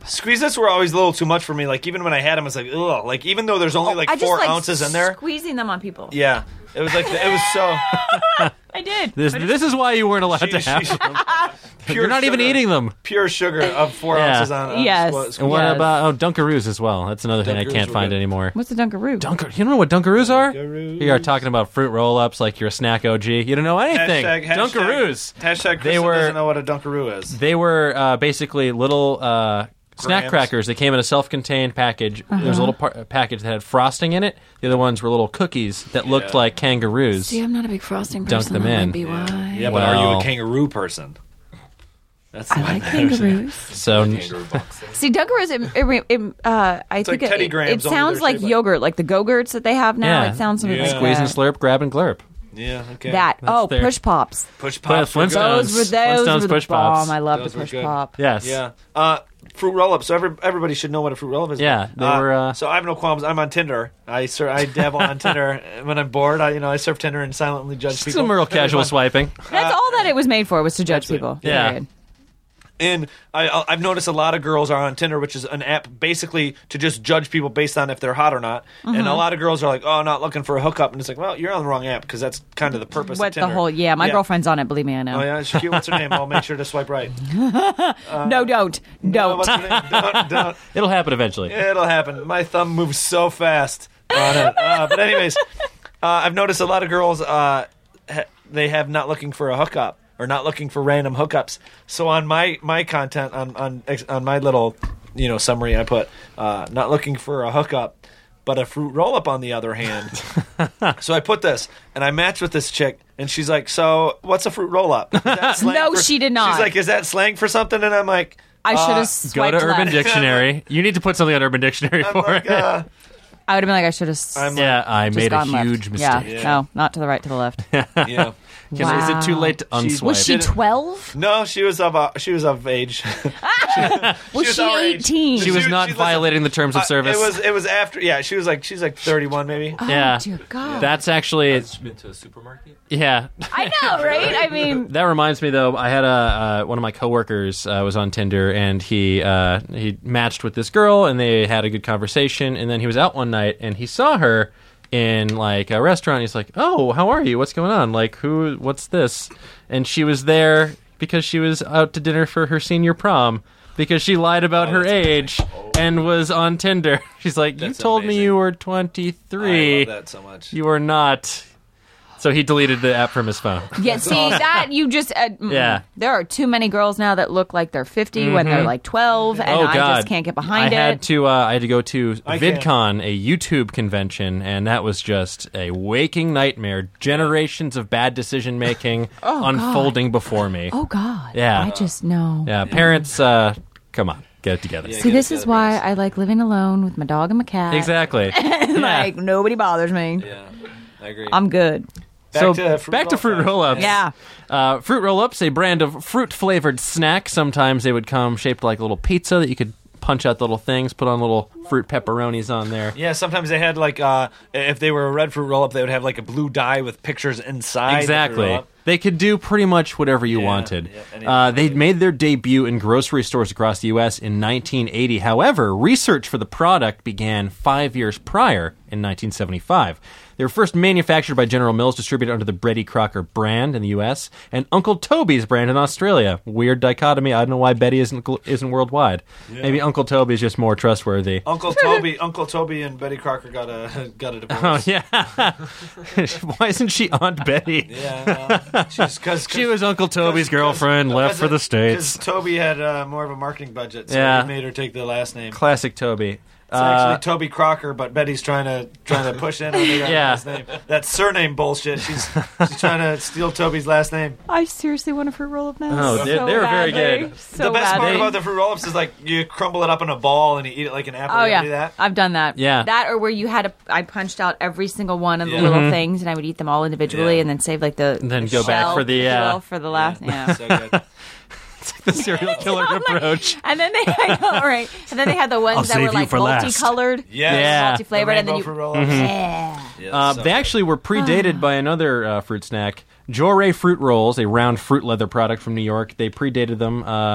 Squeeze-Its were always a little too much for me. Like, even when I had them, I was like, ugh. Like, even though there's only like I just four like ounces in there. squeezing them on people. Yeah. It was like, it was so. I did. This this is why you weren't allowed She- to have she- them. pure You're not even sugar. eating them. Pure sugar of four Yeah. ounces on. on Yes. squ- And what Yes. about oh Dunkaroos as well? That's another thing I Dunkaroos can't were find good. anymore. What's the Dunkaroo? Dunker, you don't know what Dunkaroos are? Dunkaroos. You are talking about fruit roll-ups like you're a snack O G. You don't know anything. Hashtag, hashtag, Dunkaroos. Hashtag They Kristen were- doesn't know what a Dunkaroo is. They were uh, basically little uh, snack Grams. crackers. They came in a self-contained package. There was a little par- package that had frosting in it. The other ones were little cookies that looked Yeah. like kangaroos. See, I'm not a big frosting Dunk person. them that in. might be why. Yeah, but are you Well- a kangaroo person? That's I like kangaroos. So See, Dunkaroos, it, it, it, uh, I think like it, Teddy it, Grahams, it only sounds they're like shaped like- yogurt, like the Go-Gurts that they have now. Yeah. It sounds something Yeah. like squeeze and that. slurp, grab and glurp. Yeah, okay. That. Oh, their- Push Pops. Push Well, pops. were good. Flintstones. Those were those Flintstones were the Push Pops. bomb. I love Those the were Push good. Pop. Yes. Yeah. Uh, fruit roll-ups. So every, everybody should know what a fruit roll-up is. Yeah, they were, uh, so I have no qualms. I'm on Tinder. I sur- I dabble on Tinder when I'm bored. I you know I surf Tinder and silently judge people. Some real casual swiping. That's all that it was made for, was to judge That's it. people. Yeah. Period. And I, I've noticed a lot of girls are on Tinder, which is an app basically to just judge people based on if they're hot or not. And Mm-hmm. a lot of girls are like, "Oh, not looking for a hookup," and it's like, "Well, you're on the wrong app because that's kind of the purpose What of the Tinder." whole, yeah, my girlfriend's on it, believe me, I know. Oh yeah, she's cute. What's her name? I'll make sure to swipe right. no, don't. Oh, Don't. what's her name? Don't, don't. It'll happen eventually. It'll happen. My thumb moves so fast on it. Uh, but anyways, uh, I've noticed a lot of girls, uh, ha- they have not looking for a hookup or not looking for random hookups. So on my, my content, on, on on my little you know summary, I put uh, not looking for a hookup, but a fruit roll-up on the other hand. So I put this, and I matched with this chick, and she's like, "So what's a fruit roll-up?" Is that slang No, for-" she did not. She's like, "Is that slang for something?" And I'm like, I should uh, have Go swiped to Urban left. Dictionary. You need to put something on Urban Dictionary I'm for like, it. uh, I would have been like, I should have I'm Yeah, I just made a gone left. huge Yeah. mistake. Yeah. No, not to the right, to the left. yeah. Is it too late to She's- unswipe? Was she Didn't- twelve? No, she was of uh, she was of age. Was was she our age. eighteen? She was She- not she- violating the terms of Uh, service. It was it was after. Yeah, she was like she's like thirty-one maybe. Oh, Yeah. dear God. That's actually, Has been to a supermarket? yeah. I know, right? I mean, That reminds me, though. I had a uh, one of my coworkers uh, was on Tinder, and he uh, he matched with this girl, and they had a good conversation. And then he was out one night, and he saw her in like a restaurant. He's like, "Oh, how are you? What's going on? Like, who? What's this?" And she was there because she was out to dinner for her senior prom. Because she lied about Oh, her that's age and was on Tinder. She's like, "You That's told me amazing. you were I twenty-three. love that so much. You are not." So he deleted the app from his phone. yeah, see, that you just, uh, mm, Yeah. there are too many girls now that look like they're fifty when they're like twelve, and Oh, I God. just can't get behind I it. had to. Uh, I had to go to I can't. VidCon, a YouTube convention, and that was just a waking nightmare. Generations of bad decision making Oh, God. unfolding before me. Oh, God. Yeah. I just know. Yeah, parents, uh, come on, get it together. Yeah. See, Get this it is together, why parents. I like living alone with my dog and my cat. Exactly. Yeah. Like, nobody bothers me. Yeah, I agree. I'm good. back so to fruit back to fruit roll-ups. roll-ups. Yeah. Uh, fruit roll-ups, a brand of fruit-flavored snack. Sometimes they would come shaped like a little pizza that you could punch out the little things, put on little fruit pepperonis on there. Yeah, sometimes they had like uh, if they were a red fruit roll-up, they would have like a blue dye with pictures inside. the fruit Exactly. roll-up. They could do pretty much whatever you Yeah, wanted. yeah, anything. uh, they made their debut in grocery stores across the U S in nineteen eighty. However, research for the product began five years prior in nineteen seventy-five. They were first manufactured by General Mills, distributed under the Brady Crocker brand in the U S, and Uncle Toby's brand in Australia. Weird dichotomy. I don't know why Betty isn't gl- isn't worldwide. Maybe Uncle Toby is just more trustworthy. Uncle Toby, Uncle Toby, and Betty Crocker got a got a divorce. Oh, yeah. Why isn't she Aunt Betty? Yeah, well, she's because She was Uncle Toby's girlfriend, left for the States. Because Toby had uh, more of a marketing budget, so Yeah. he made her take the last name. It's Classic Toby. Uh, actually Toby Crocker, but Betty's trying to trying to push in on the Yeah. last name. That surname bullshit. She's she's trying to steal Toby's last name. I seriously want a fruit roll-up now. Oh, they- they were very badly. good. So the best part badly. about the fruit roll-ups is like you crumble it up in a ball and you eat it like an apple. Oh You yeah, ever do that? I've done that. Yeah. that or where you had a, I punched out every single one of the Yeah. little things, and I would eat them all individually, Yeah. and then save like the And then the go back shell, for the, if you uh, will, for the last. Yeah. So good. the serial killer approach. And then they, I know, right? And then they had the ones I'll that save were you like for last. multicolored, Yes. Yeah. multi-flavored, and then The you. rainbow fruit roll-ups. Yeah. Yeah, Uh, so they good. actually were predated by another uh, fruit snack, Joray Fruit Rolls, a round fruit leather product from New York. They predated them. Uh,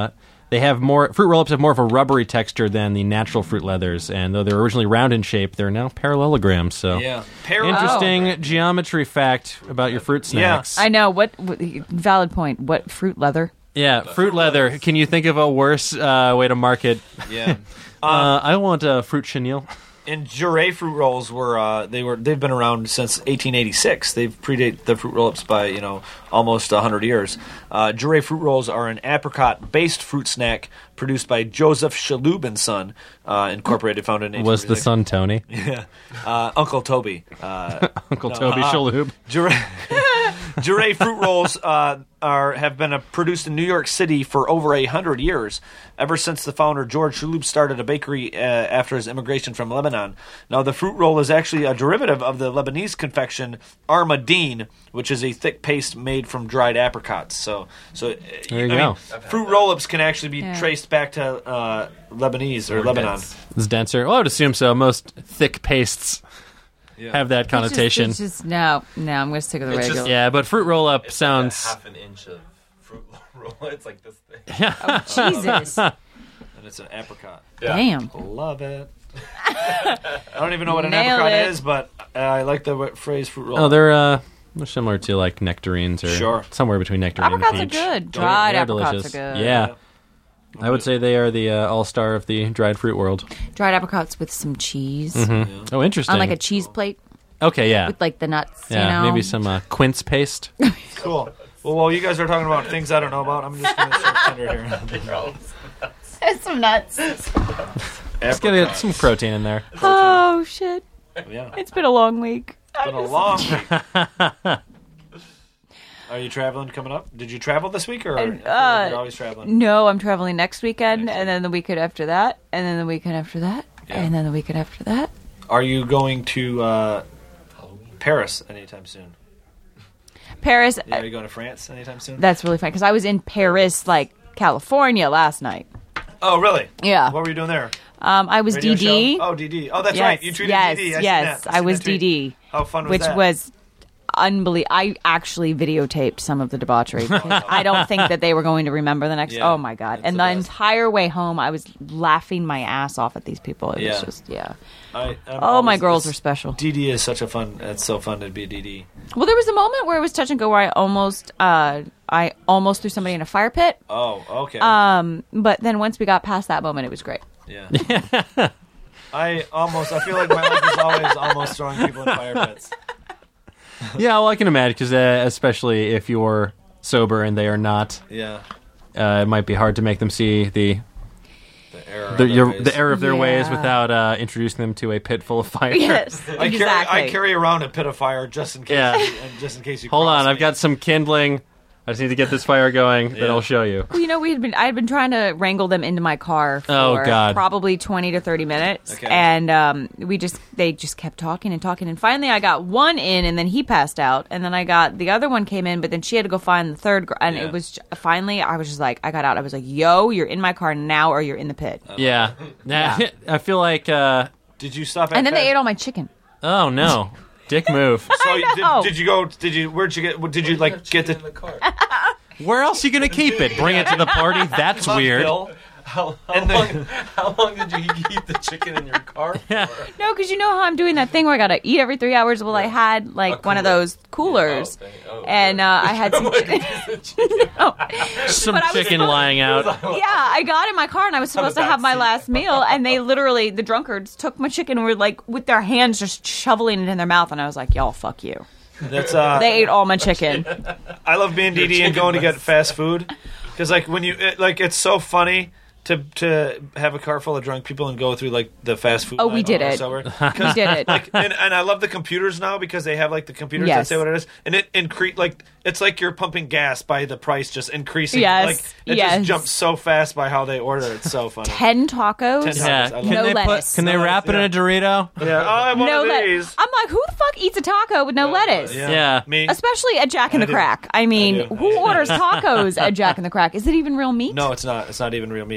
they have more fruit roll-ups have more of a rubbery texture than the natural fruit leathers, and though they're originally round in shape, they're now parallelograms. So Yeah. interesting geometry fact about your fruit snacks. I know. What, what valid point. What fruit leather? Yeah, fruit leather. Can you think of a worse uh, way to market? Yeah. Uh, I want a fruit chenille. And Jure fruit rolls were uh, they were they've been around since eighteen eighty-six. They've predated the fruit roll-ups by you know almost a hundred years. Uh, Jure fruit rolls are an apricot-based fruit snack produced by Joseph Shaloub and Son, uh, Incorporated, founded in eighteen Was the eighty-six. son Tony? Yeah, uh, Uncle Toby. Uh, Uncle no, Toby uh, Shaloub. Jure, Jure fruit rolls uh, are have been uh, produced in New York City for over a hundred years. Ever since the founder George Shaloub started a bakery uh, after his immigration from Lebanon. Now, the fruit roll is actually a derivative of the Lebanese confection armadine, which is a thick paste made from dried apricots. So, so There you I go. mean, fruit roll-ups can actually be Yeah. traced back to uh, Lebanese or Lebanon. It's denser. Well, I would assume so. Most thick pastes Yeah. have that connotation. It's just, it's just no, no. I'm going to stick with the It's just- regular. Yeah, but fruit roll-up It's sounds... like a half an inch of fruit roll. It's like this thing. Jesus, And it's an apricot. Yeah. damn. Love it. I don't even know what an Nailed apricot it. is, but uh, I like the w- phrase fruit roll. Oh, they're, uh, they're similar to, like, nectarines or Sure. somewhere between nectarine Apricots are and peach. good. Dried They're apricots delicious. are good. Yeah. I would say they are the uh, all-star of the dried fruit world. Dried apricots with some cheese Oh, interesting. on like a cheese plate Okay, yeah. with like the nuts. yeah, you know? maybe some uh, quince paste. Cool. Well, while you guys are talking about things I don't know about, I'm just going to start Tinder here. some nuts. Let's get get some protein in there. Oh shit! Yeah. It's been a long week. It's been a long week. Are you traveling coming up? Did you travel this week, or I feel like uh, you're always traveling? No, I'm traveling next weekend, and then the weekend after that, and then the weekend after that, Yeah. and then the weekend after that. Are you going to uh, Paris anytime soon? Paris. Yeah, uh, are you going to France anytime soon? that's really fun because I was in Paris, like California, last night. Oh, really? Yeah. What were you doing there? Um, I was Radio D D. show? Oh, D D. Oh, that's yes, right. You tweeted yes, D D. I seen yes. that. I seen was that D tweet. D. How fun was which that? was unbelievable. I actually videotaped some of the debauchery. because I don't think that they were going to remember the next. Yeah, oh my god! it's And the the best. entire way home, I was laughing my ass off at these people. It Yeah. was just yeah. I, I'm Oh, my always- girls it's- are special. D D is such a fun. It's so fun to be D D. Well, there was a moment where it was touch and go where I almost, uh, I almost threw somebody in a fire pit. Oh, okay. Um, but then once we got past that moment, it was great. yeah. I almost. I feel like my life is always almost throwing people in fire pits. Yeah, well, I can imagine, because uh, especially if you're sober and they are not, Yeah. uh, it might be hard to make them see the The error. the, of your, their ways. the error of their ways Yeah. without uh, introducing them to a pit full of fire. Yes, I exactly. carry. I carry around a pit of fire just in case. Yeah. You, and just in case you. Hold cross on, I've me. got some kindling. I just need to get this fire going, then Yeah. I'll show you. Well, you know, we had been I had been trying to wrangle them into my car for Oh, God. probably twenty to thirty minutes, Okay. and um, we just they just kept talking and talking, and finally I got one in, and then he passed out, and then I got the other one came in, but then she had to go find the third, gr- and Yeah. it was j- finally I was just like I got out, I was like, "Yo, you're in my car now, or you're in the pit," Yeah. Nah, I feel like, uh, Did you stop at? and then they Fast- ate all my chicken. oh no. Dick move. So you- know. did, did you go? Did you? Where'd you get? Did you like get in the? the car. Where else are you going to keep it? Bring it to the party? That's weird. Bill? How, how, And long, then- how long did you keep the chicken in your car for? No, because you know how I'm doing that thing where I gotta eat every three hours. Well, I had like A one of cooler. those coolers, Oh, thing. Oh, and uh, I had some. like a chicken. piece of chicken. Some But I was chicken supposed- lying out. Yeah, I got in my car and I was supposed to back have my seat. last meal, and they literally, the drunkards, took my chicken and were like with their hands just shoveling it in their mouth, and I was like, "Y'all, fuck you." That's uh. They ate all my chicken. I love being D D and going to get fast food because like when you it, like it's so funny to to have a car full of drunk people and go through like the fast food. Oh, we line did while we're it. sober. We did it. Like, and, and I love the computers now because they have like the computers Yes. that say what it is, and it increase like it's like you're pumping gas by the price just increasing. Yes, like it yes. just jumps so fast by how they order. It's so funny. Ten tacos. Ten Yeah. I love Can No they lettuce. put? Can they No wrap it in a lettuce, Dorito? Yeah, oh, I have one No of lettuce. these. I'm like, who the fuck eats a taco with no lettuce? Yeah, Yeah. me. Especially at Jack in I the do. Crack. I mean, I do. who orders tacos at Jack in the Crack? Is it even real meat? No, it's not. It's not even real meat.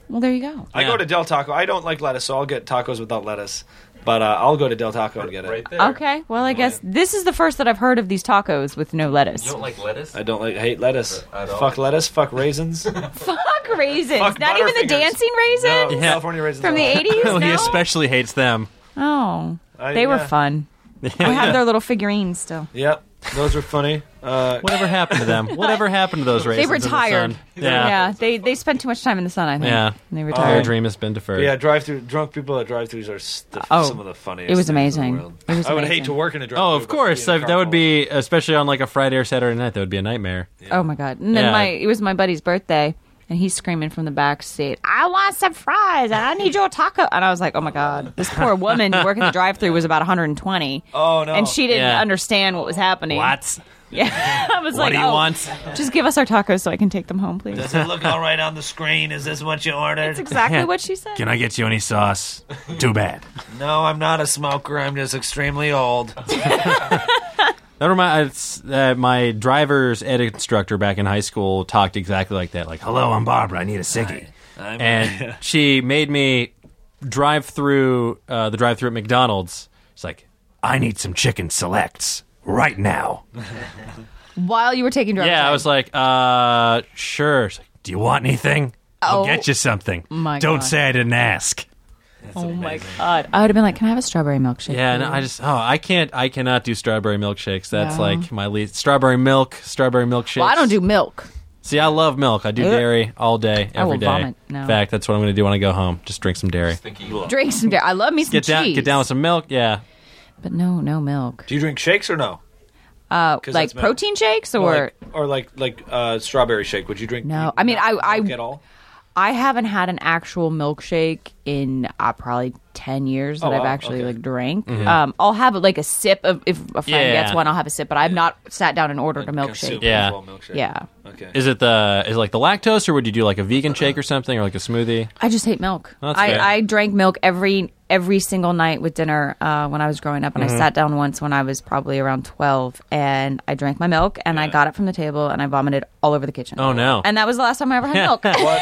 Well, there you go. I Yeah. go to Del Taco. I don't like lettuce, so I'll get tacos without lettuce. But uh, I'll go to Del Taco and get it. Right there. Okay. Well, I guess this is the first that I've heard of these tacos with no lettuce. You don't like lettuce? I don't like hate lettuce. I don't. Fuck lettuce. Fuck raisins. Fuck raisins. Fuck Not even the Butterfingers. dancing No, raisins Yeah. California raisins. from the are- eighties. he No? especially hates them. Oh, I- they were yeah. fun. I have their little figurines still. Yep, those are funny. Uh, Whatever happened to them? Whatever happened to those raisins? They in the retired. sun? Yeah. Yeah, they they spent too much time in the sun, I think. Yeah. And they Their retired. dream has been deferred. yeah, drive-through drunk people at drive-throughs are s- the, Oh, some of the funniest. it was things in the amazing. world. It was I would amazing. hate to work in a drive-through. Oh, of but course. be in a That, car that would full. be, especially on like a Friday or Saturday night, that would be a nightmare. Oh my god! And then Yeah. my it was my buddy's birthday, and he's screaming from the back seat, "I want some fries, and I need your taco." And I was like, "Oh my god!" This poor woman working the drive-through was about one hundred twenty. Oh, no. And she didn't Yeah. understand what was happening. What? Yeah, I was What like, do you "Oh, want?" just give us our tacos so I can take them home, please." Does it look all right on the screen? Is this what you ordered? That's exactly what she said. Can I get you any sauce? Too bad. No, I'm not a smoker. I'm just extremely old. That reminds uh, my driver's ed instructor back in high school talked exactly like that. Like, hello, I'm Barbara. I need a sickie. I'm- And she made me drive through uh, the drive-through at McDonald's. It's like, I need some chicken selects right now. While you were taking driver's Yeah, I ed. was like, uh, sure. She's like, do you want anything? I'll Oh, get you something. my Don't God. say I didn't ask. "Oh my god!" I would have been like, "Can I have a strawberry milkshake?" Yeah, no, please?" I just oh, I can't, I cannot do strawberry milkshakes. That's No. like my least. Strawberry milk, strawberry milkshakes. Well, I don't do milk. See, I love milk. I do Ugh. dairy all day, I will every day. vomit. No. In fact, that's what I'm going to do when I go home. Just drink some dairy. Drink some dairy. I love me some Get down, cheese. get down with some milk. Yeah, but no, no milk. Do you drink shakes or no? Uh, 'Cause like that's milk. protein shakes or Or like, or like like uh, strawberry shake? Would you drink? No. I mean, I- I- milk at all. I haven't had an actual milkshake in uh, probably ten years that Oh, I've wow. actually Okay. like drank. Um, I'll have like a sip of if a friend Yeah. gets one, I'll have a sip. But I've not sat down and ordered a Consume milkshake. Yeah. a full milkshake. Yeah, Okay. is it the is it like the lactose, or would you do like a vegan shake or something, or like a smoothie? I just hate milk. That's I, fair. I drank milk every every single night with dinner uh, when I was growing up, and Mm-hmm. I sat down once when I was probably around twelve, and I drank my milk, and I got it from the table, and I vomited all over the kitchen. Oh no! And that was the last time I ever had milk.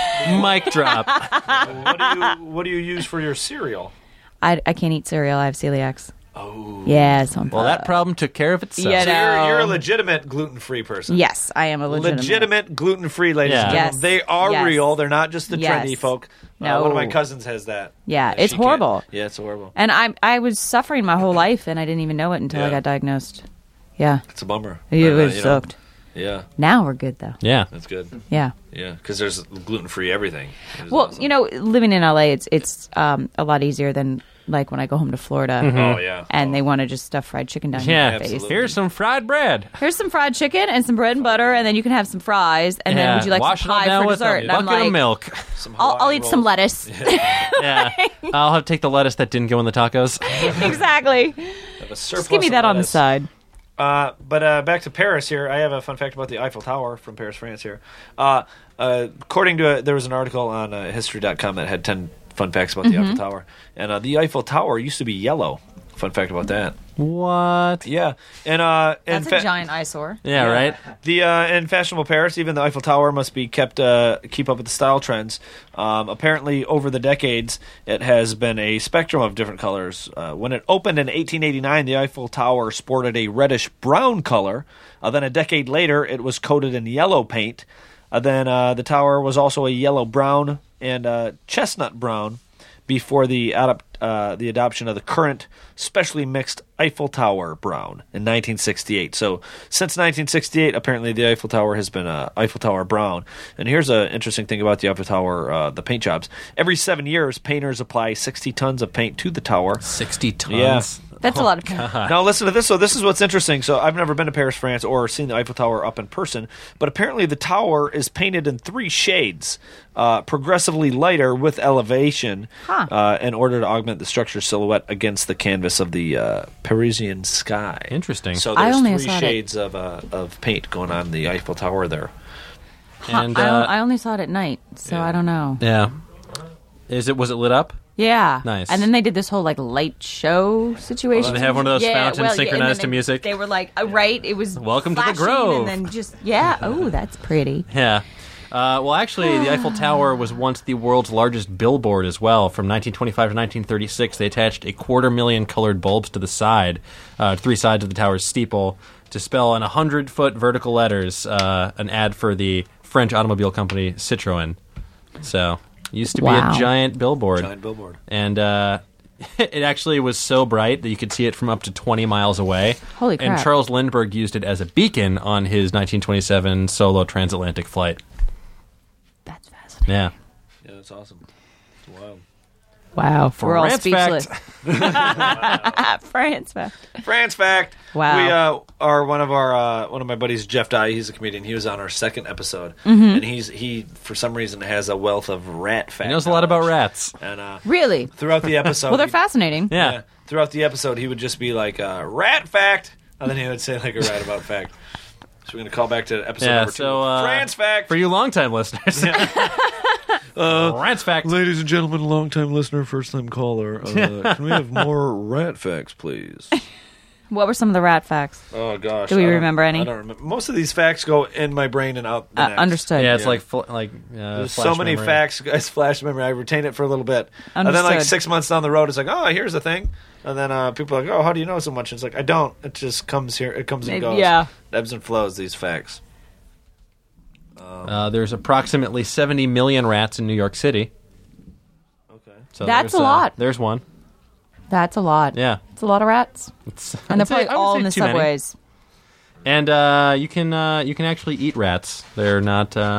Mic drop. what do you What do you use for your cereal? I, I can't eat cereal. I have celiacs. Oh. Yeah, so I'm Well, that problem took care of itself. Yeah, So no. you're, you're a legitimate gluten-free person. Yes, I am a legitimate. Legitimate gluten-free, ladies Yeah. and gentlemen. Yes. They are Yes. real. They're not just the Yes. trendy folk. Uh, No. one of my cousins has that. Yeah, it's she can't- horrible. Yeah, it's horrible. And I I was suffering my whole life, and I didn't even know it until I Yeah. got diagnosed. Yeah, It's a bummer. it But, uh, was you know, sucked. Yeah, Now we're good though. Yeah. that's good. Yeah. Yeah, because there's gluten-free everything. It's Well, awesome. you know, living in L A, it's it's um, a lot easier than like when I go home to Florida, Oh yeah. and oh. they want to just stuff fried chicken down Yeah. your face. Absolutely. Here's some fried bread. Here's some fried chicken and some bread and butter, and then you can have some fries, and then Yeah. would you like Wash some it all pie down for with dessert? a And I'm bucket like, of milk. Some I'll, I'll Hawaiian eat some rolls. lettuce. Yeah. I'll have to take the lettuce that didn't go in the tacos. Exactly. Have a Just surplus give me of that on the lettuce. side. Uh, but uh, back to Paris here. I have a fun fact about the Eiffel Tower from Paris, France here. Uh, uh, according to a, there was an article on uh, history dot com that had ten fun facts about the Mm-hmm. Eiffel Tower. And uh, the Eiffel Tower used to be yellow. Fun fact about that. What? Yeah. And uh, That's in a fa- giant eyesore. Yeah, right? The uh, in fashionable Paris, even the Eiffel Tower must be kept uh, keep up with the style trends. Um, apparently, over the decades, it has been a spectrum of different colors. Uh, when it opened in eighteen eighty-nine, the Eiffel Tower sported a reddish brown color. Uh, then a decade later, it was coated in yellow paint. Uh, then uh, the tower was also a yellow brown and uh, chestnut brown before the adopt, uh, the adoption of the current specially mixed Eiffel Tower brown in nineteen sixty-eight. So since nineteen sixty-eight, apparently the Eiffel Tower has been uh, Eiffel Tower brown. And here's an interesting thing about the Eiffel Tower, uh, the paint jobs. Every seven years, painters apply sixty tons of paint to the tower. sixty tons. Yeah. That's a lot of pain. Now listen to this. So this is what's interesting. So I've never been to Paris, France, or seen the Eiffel Tower up in person, but apparently the tower is painted in three shades, uh, progressively lighter with elevation, Huh. uh, in order to augment the structure's silhouette against the canvas of the uh, Parisian sky. Interesting. So I there's only three saw it. shades of uh, of paint going on in the Eiffel Tower there. And, I, uh, don't, I only saw it at night, so I don't know. yeah. Is it? Was it lit up? Yeah. Nice. And then they did this whole like light show situation. Oh, they have one of those yeah, fountains well, yeah, and synchronized then to they- music? They were like, uh, right, it was Welcome to the flashing Grove. And then just, yeah, oh, that's pretty. Yeah. Uh, well, actually, the Eiffel Tower was once the world's largest billboard as well. From nineteen twenty-five to nineteen thirty-six, they attached a quarter million colored bulbs to the side, uh, three sides of the tower's steeple, to spell in one hundred foot vertical letters uh, an ad for the French automobile company Citroën. So, it used to Wow. be a giant billboard. Giant billboard. And uh, it actually was so bright that you could see it from up to twenty miles away. Holy And crap. Charles Lindbergh used it as a beacon on his nineteen twenty-seven solo transatlantic flight. That's fascinating. Yeah. Yeah, that's awesome. It's wild. Wow. We're all France speechless. fact. France fact. France fact. Wow. We uh, are one of our uh, one of my buddies, Jeff Dye. He's a comedian. He was on our second episode, Mm-hmm. and he's he for some reason has a wealth of rat fact. He knows a lot about knowledge. rats. And uh, Really? throughout the episode, Well, they're he- fascinating. Yeah. Throughout the episode, he would just be like, uh, "Rat fact," and then he would say like a rat about fact. So we're gonna call back to episode Yeah, number two. so, uh, France fact. For you longtime listeners. Rats fact. Ladies and gentlemen, long-time listener, first-time caller, uh, can we have more rat facts, please? What were some of the rat facts? Oh, gosh. Do we I don't- remember any? I don't remember. Most of these facts go in my brain and out the Uh, next. understood. Yeah, it's Yeah. like fl- like uh, There's flash so many memory. facts, guys, flash memory. I retain it for a little bit. And then, like, Understood. six months down the road, it's like, oh, here's the thing. And then uh, people are like, oh, how do you know so much? It's like, I don't. It just comes here. It comes and It- goes. yeah. It ebbs and flows, these facts. Uh, there's approximately seventy million rats in New York City. Okay. So That's there's, a uh, lot. There's one. They're a lot. Yeah. It's a lot of rats. It's, And they're I'd say- probably I would all say in the too many. subways. And uh, you can uh, you can actually eat rats. They're not uh,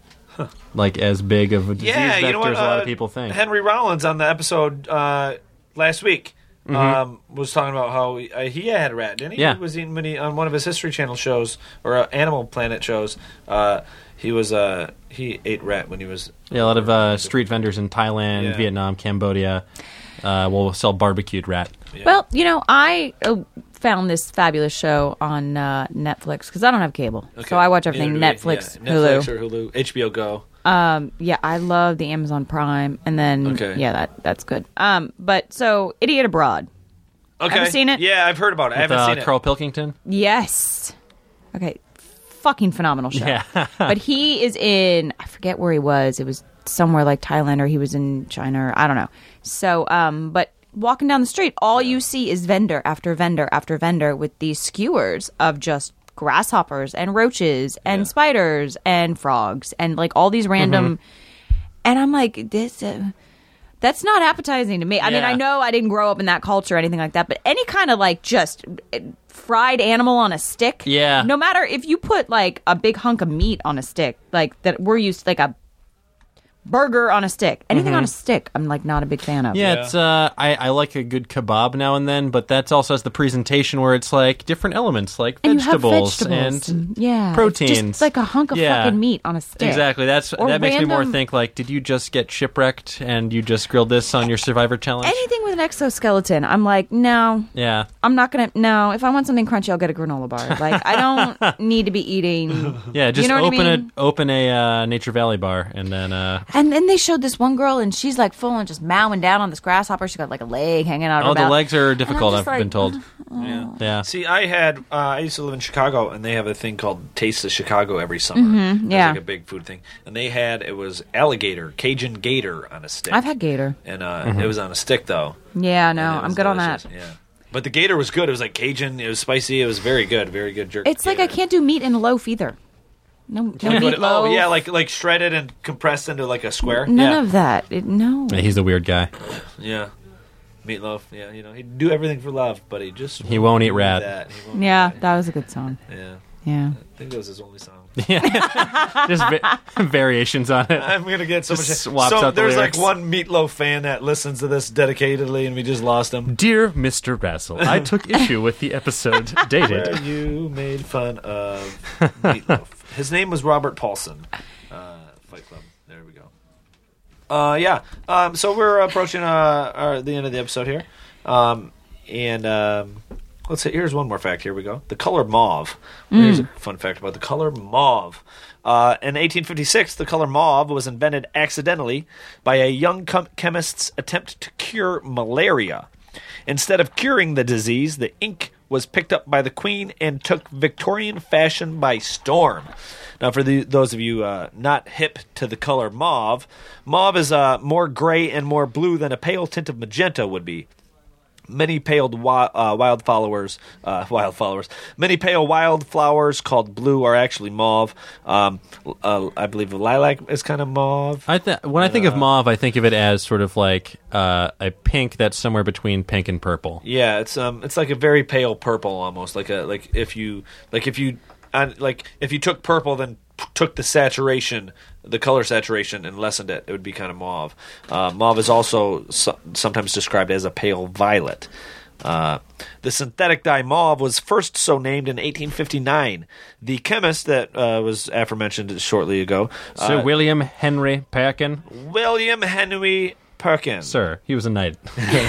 like as big of a disease Yeah, vector you know what? as a lot uh, of people think. Henry Rollins on the episode uh, last week Mm-hmm. um, was talking about how he, uh, he had a rat, didn't he? Yeah. He was eating when he, on one of his History Channel shows or uh, Animal Planet shows. Uh, he was uh, he ate rat when he was. Yeah, a lot of uh, street vendors in Thailand, Yeah. Vietnam, Cambodia uh, will sell barbecued rat. Yeah. Well, you know, I uh, found this fabulous show on uh, Netflix because I don't have cable, Okay. so I watch everything Neither do we. Netflix, yeah. Hulu. Netflix or Hulu, H B O Go. Um, yeah, I love the Amazon Prime, and then Okay. yeah, that that's good. Um, but so Idiot Abroad. Okay, you seen it? Yeah, I've heard about it. I With, haven't uh, seen it. Carl Pilkington. Yes. Okay. Fucking phenomenal show. Yeah. But he is in, I forget where he was. It was somewhere like Thailand or he was in China or I don't know. So, um, but walking down the street, all you see is vendor after vendor after vendor with these skewers of just grasshoppers and roaches and Yeah. spiders and frogs and like all these random. And I'm like, this. Uh, That's not appetizing to me. I mean, Yeah. I know I didn't grow up in that culture or anything like that, but any kind of like just uh, fried animal on a stick. Yeah. No matter if you put like a big hunk of meat on a stick, like that we're used like a burger on a stick. Anything on a stick, I'm like not a big fan of. Yeah, Yeah. it's uh, I, I like a good kebab now and then, but that's also has the presentation where it's like different elements, like And you have vegetables, vegetables and yeah, proteins. just like a hunk of Yeah. fucking meat on a stick. Exactly. That's Or that makes me more random- think like, did you just get shipwrecked and you just grilled this on your Survivor challenge? Anything with an exoskeleton, I'm like, no, Yeah. I'm not gonna. No, if I want something crunchy, I'll get a granola bar. Like I don't need to be eating. Yeah, just you know what open I mean? a open a uh, Nature Valley bar and then uh, And then they showed this one girl, and she's like full on just mowing down on this grasshopper. She got like a leg hanging out of oh, her the mouth. legs are And I'm difficult. just I've like, been told. Yeah. Yeah. See, I had uh, I used to live in Chicago, and they have a thing called Taste of Chicago every summer. Mm-hmm, It's yeah. like a big food thing, and they had it was alligator, Cajun gator on a stick. I've had gator. and uh, Mm-hmm. it was on a stick though. Yeah, no, And it I'm was good on delicious, that. Yeah, but the gator was good. It was like Cajun. It was spicy. It was very good. Very good jerk. It's like I gator. can't do meat in a loaf either. No, no Like, meatloaf. what- oh yeah, like like shredded and compressed into like a square. none yeah. of that. It, no. Yeah, he's a weird guy. Yeah. Meatloaf. Yeah, you know he'd do everything for love, but he just He won't eat do rat. That. He won't Yeah, eat rat. that was a good song. Yeah, Yeah. I think that was his only song. Just va- variations on it. I'm gonna get so Just much. swaps so out the there's lyrics. like one Meatloaf fan that listens to this dedicatedly, and we just lost him. Dear Mister Razzle, I took issue with the episode dated. Where you made fun of Meatloaf. His name was Robert Paulson. Uh, Fight Club. There we go. Uh, yeah. Um, so we're approaching uh, our, the end of the episode here, um, and um, let's see. Here's one more fact. Here we go. The color mauve. Here's a fun fact about the color mauve. Uh, in eighteen fifty-six, the color mauve was invented accidentally by a young chem- chemist's attempt to cure malaria. Instead of curing the disease, the ink was picked up by the Queen and took Victorian fashion by storm. Now, for the, those of you uh, not hip to the color mauve, mauve is uh, more gray and more blue than a pale tint of magenta would be. Many pale wi- uh, wildflowers, uh, wildflowers. Many pale wildflowers called blue are actually mauve. Um, uh, I believe lilac is kind of mauve. I th- when I think of mauve, I think of it as sort of like uh, a pink that's somewhere between pink and purple. Yeah, it's um, it's like a very pale purple almost, like a like if you like if you uh, like if you took purple then p- took the saturation, the color saturation, and lessened it, it would be kind of mauve. Uh, mauve is also so- sometimes described as a pale violet. Uh, the synthetic dye mauve was first so named in eighteen fifty-nine. The chemist that uh, was aforementioned shortly ago, Sir uh, William Henry Perkin. William Henry Perkins. Sir, he was a knight.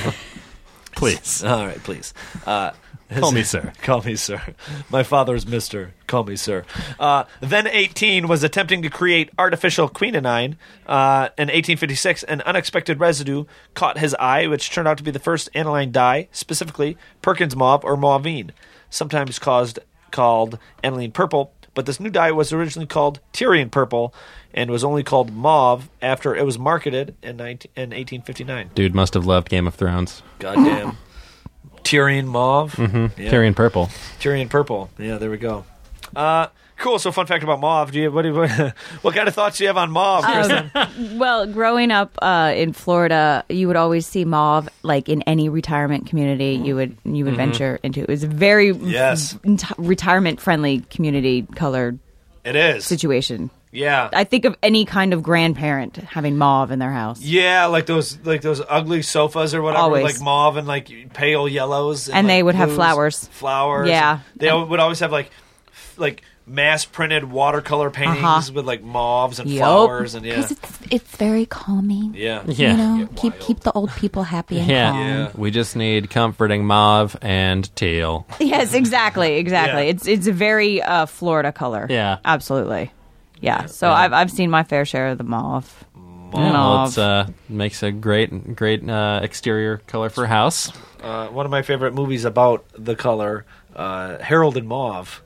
Please. All right, please. Uh, Call me sir. Call me sir. My father's Mister Call me sir. Uh, then eighteen was attempting to create artificial quinine. Uh, in eighteen fifty-six, an unexpected residue caught his eye, which turned out to be the first aniline dye, specifically Perkins mauve or mauvine, sometimes caused, called aniline purple. But this new dye was originally called Tyrian purple and was only called mauve after it was marketed in, nineteen, in eighteen fifty-nine. Dude must have loved Game of Thrones. Goddamn. Tyrian mauve. Mm-hmm. Yeah. Tyrian purple. Tyrian purple. Yeah, there we go. Uh, cool. So, fun fact about mauve. Do you what, do you, what, what kind of thoughts do you have on mauve, Kristen? Um, well, growing up uh, in Florida, you would always see mauve like in any retirement community you would you would venture into. It was a very Yes. f- retirement friendly community colored It is. situation. Yeah. I think of any kind of grandparent having mauve in their house. Yeah, like those like those ugly sofas or whatever, Always. like mauve and like pale yellows, and, And like, they would have blues. flowers. Flowers. Yeah. They al- would always have like f- like mass printed watercolor paintings Uh-huh. with like mauves and Yup. flowers and yeah. Because it's it's very calming. Yeah. Yeah. You know, keep keep the old people happy and Yeah. calm. Yeah. We just need comforting mauve and teal. Yes, exactly, exactly. Yeah. It's it's a very uh, Florida color. Yeah. Absolutely. Yeah. So I've I've seen my fair share of the mauve. Yeah, well, Mauve. it's uh, makes a great, great uh, exterior color for a house. Uh, one of my favorite movies about the color, uh, Harold and Mauve.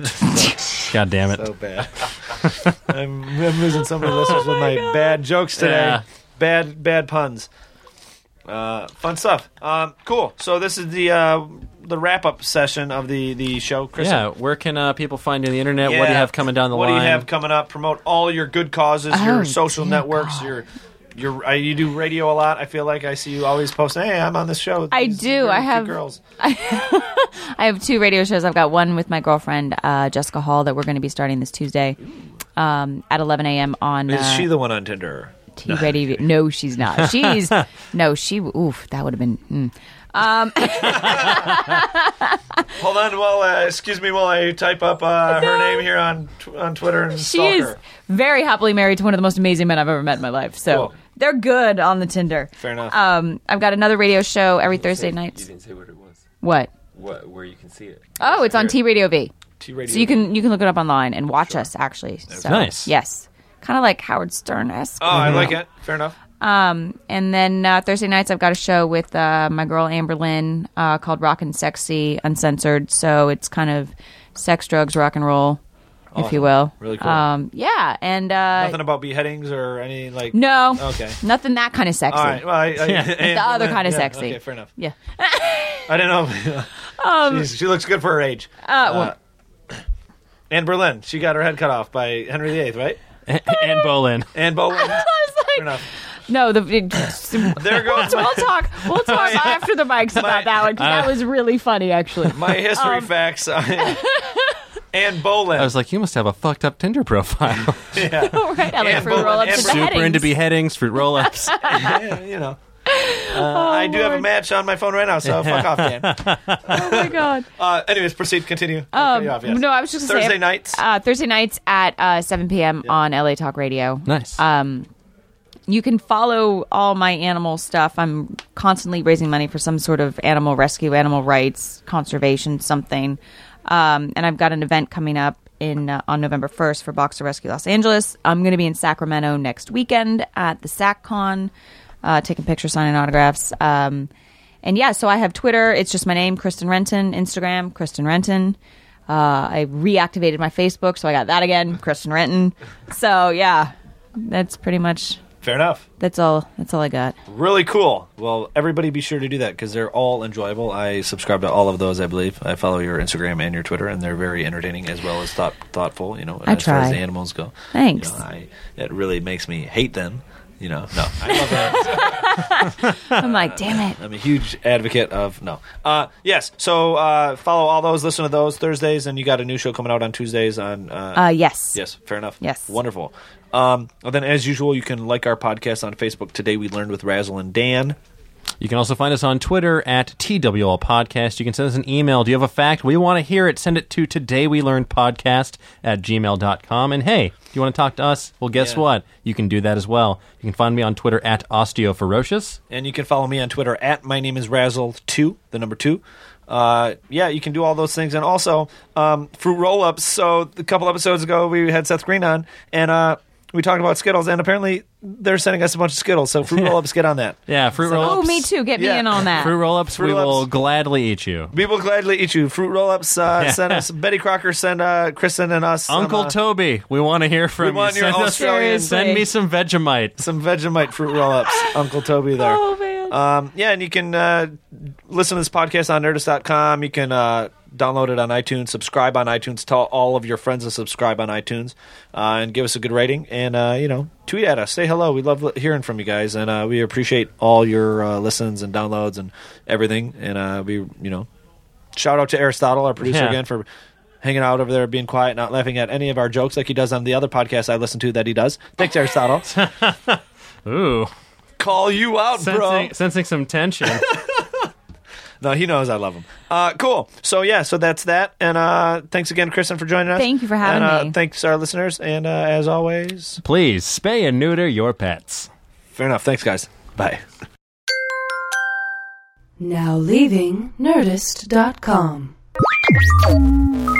God damn it! So bad. I'm, I'm losing so many listeners with my bad jokes today. Yeah. Bad, bad puns. Uh, fun stuff. Um, cool. So this is the uh, the wrap up session of the, the show, Chris. Yeah, where can uh, people find you on the internet? What do you have coming down the what line? What do you have coming up? Promote all your good causes, Oh, your social dear networks, God. your your. Uh, you do radio a lot. I feel like I see you always posting. Hey, I'm on this show. with I these do. really I cute have- girls. I have two radio shows. I've got one with my girlfriend uh, Jessica Hall that we're going to be starting this Tuesday um, at eleven a.m. on Is uh, she the one on Tinder? T Radio. No, she's not. She's no. She. Oof, that would have been. Mm. Hold on, while uh, excuse me while I type up uh, her No. name here on tw- on Twitter and She stalk is her. very happily married to one of the most amazing men I've ever met in my life. So Cool. they're good on the Tinder. Fair enough. Um, I've got another radio show every Thursday You nights. didn't say what it was. What? What? Where you can see it? Oh, it's on T Radio V. T Radio. So you can you can look it up online and watch us actually. So, Nice. Yes. Kind of like Howard Stern-esque. Oh, I like it. Fair enough. Um, and then uh, Thursday nights I've got a show with uh, my girl Amber Lynn uh, called Rockin' Sexy Uncensored. So it's kind of sex, drugs, rock and roll, if you will. Really cool. Um, yeah, and uh, Nothing about beheadings or any like. no, Okay. nothing that kind of sexy. All right. Well, I, I, The other kind of yeah, sexy. Okay, fair enough. Yeah. I didn't know. She's- she looks good for her age. Uh, well, Anne Boleyn. She got her head cut off by Henry the Eighth, right? and Bolin. Anne Boleyn. I was Fair like, enough. no, the it, There goes we'll my, talk. We'll talk after the mics about that one 'cause that was really funny, actually. my history Um, facts. Anne Boleyn. I was like, you must have a fucked up Tinder profile. yeah. right, I like Anne fruit Boleyn, roll-ups Anne and Boleyn. Super beheadings. into beheadings, fruit roll-ups. yeah, you know. Uh, I do have a Lord. match on my phone right now, so fuck off, Dan. Oh my god. Uh, anyways, proceed. Continue. Um, Cut you off, yes. No, I was just gonna Thursday say, nights. Uh, Thursday nights at uh, seven p.m. on L A Talk Radio. Nice. Um, you can follow all my animal stuff. I'm constantly raising money for some sort of animal rescue, animal rights, conservation, something. Um, and I've got an event coming up in uh, on November first for Boxer Rescue Los Angeles. I'm going to be in Sacramento next weekend at the SacCon, uh, taking pictures, signing autographs. Um, and yeah, so I have Twitter. It's just my name, Kristen Renton. Instagram, Kristen Renton. Uh, I reactivated my Facebook, so I got that again. Kristen Renton. So yeah, that's pretty much. Fair enough. That's all. That's all I got. Really cool. Well, everybody be sure to do that because they're all enjoyable. I subscribe to all of those, I believe. I follow your Instagram and your Twitter, and they're very entertaining as well as thought, thoughtful, you know, I as try. far as the animals go. Thanks. You know, I, it really makes me hate them. You know, no, I love that. I'm like, damn it. I'm a huge advocate of no. Uh, yes, so uh, follow all those, listen to those Thursdays, and you got a new show coming out on Tuesdays on. Uh, Uh, yes. Yes, fair enough. Yes. Wonderful. Um, well, then, as usual, you can like our podcast on Facebook. Today we learned with Razzle and Dan. You can also find us on Twitter at T W L Podcast. You can send us an email. Do you have a fact? We want to hear it. Send it to Today We Learned Podcast at gmail dot com. And hey, do you want to talk to us? Well, guess Yeah. what? You can do that as well. You can find me on Twitter at OsteoFerocious. And you can follow me on Twitter at my name is Razzle two, the number two. Uh, yeah, you can do all those things. And also, um, fruit roll-ups. So a couple episodes ago, we had Seth Green on, and uh, we talked about Skittles, and apparently they're sending us a bunch of Skittles. So fruit roll-ups, get on that. Yeah, fruit roll-ups. Oh, me too. Get me Yeah. in on that. Fruit roll-ups, Fruit we will roll-ups. gladly eat you. We will gladly eat you. Fruit roll-ups, uh, Yeah. send us. Betty Crocker, send uh, Kristen and us. some, Uncle uh, Toby, we want to hear from we want you. your Send, us- Australian- send me some Vegemite. some Vegemite fruit roll-ups. Uncle Toby there. Oh, man. Um, yeah, and you can uh, listen to this podcast on Nerdist dot com. You can uh, download it on iTunes, subscribe on iTunes, tell all of your friends to subscribe on iTunes, uh, and give us a good rating. And, uh, you know, tweet at us. Say hello. We love li- hearing from you guys, and uh, we appreciate all your uh, listens and downloads and everything. And uh, we, you know, shout out to Aristotle, our producer, Yeah. again, for hanging out over there, being quiet, not laughing at any of our jokes like he does on the other podcast I listen to that he does. Thanks, Aristotle. Ooh. Call you out, bro. Sensing, sensing some tension. No, he knows I love him. Uh, cool. So, yeah, so that's that. And uh, thanks again, Kristen, for joining us. Thank you for having and, uh, me. Thanks, our listeners. And uh, as always, Please, spay and neuter your pets. fair enough. Thanks, guys. Bye. Now leaving Nerdist dot com.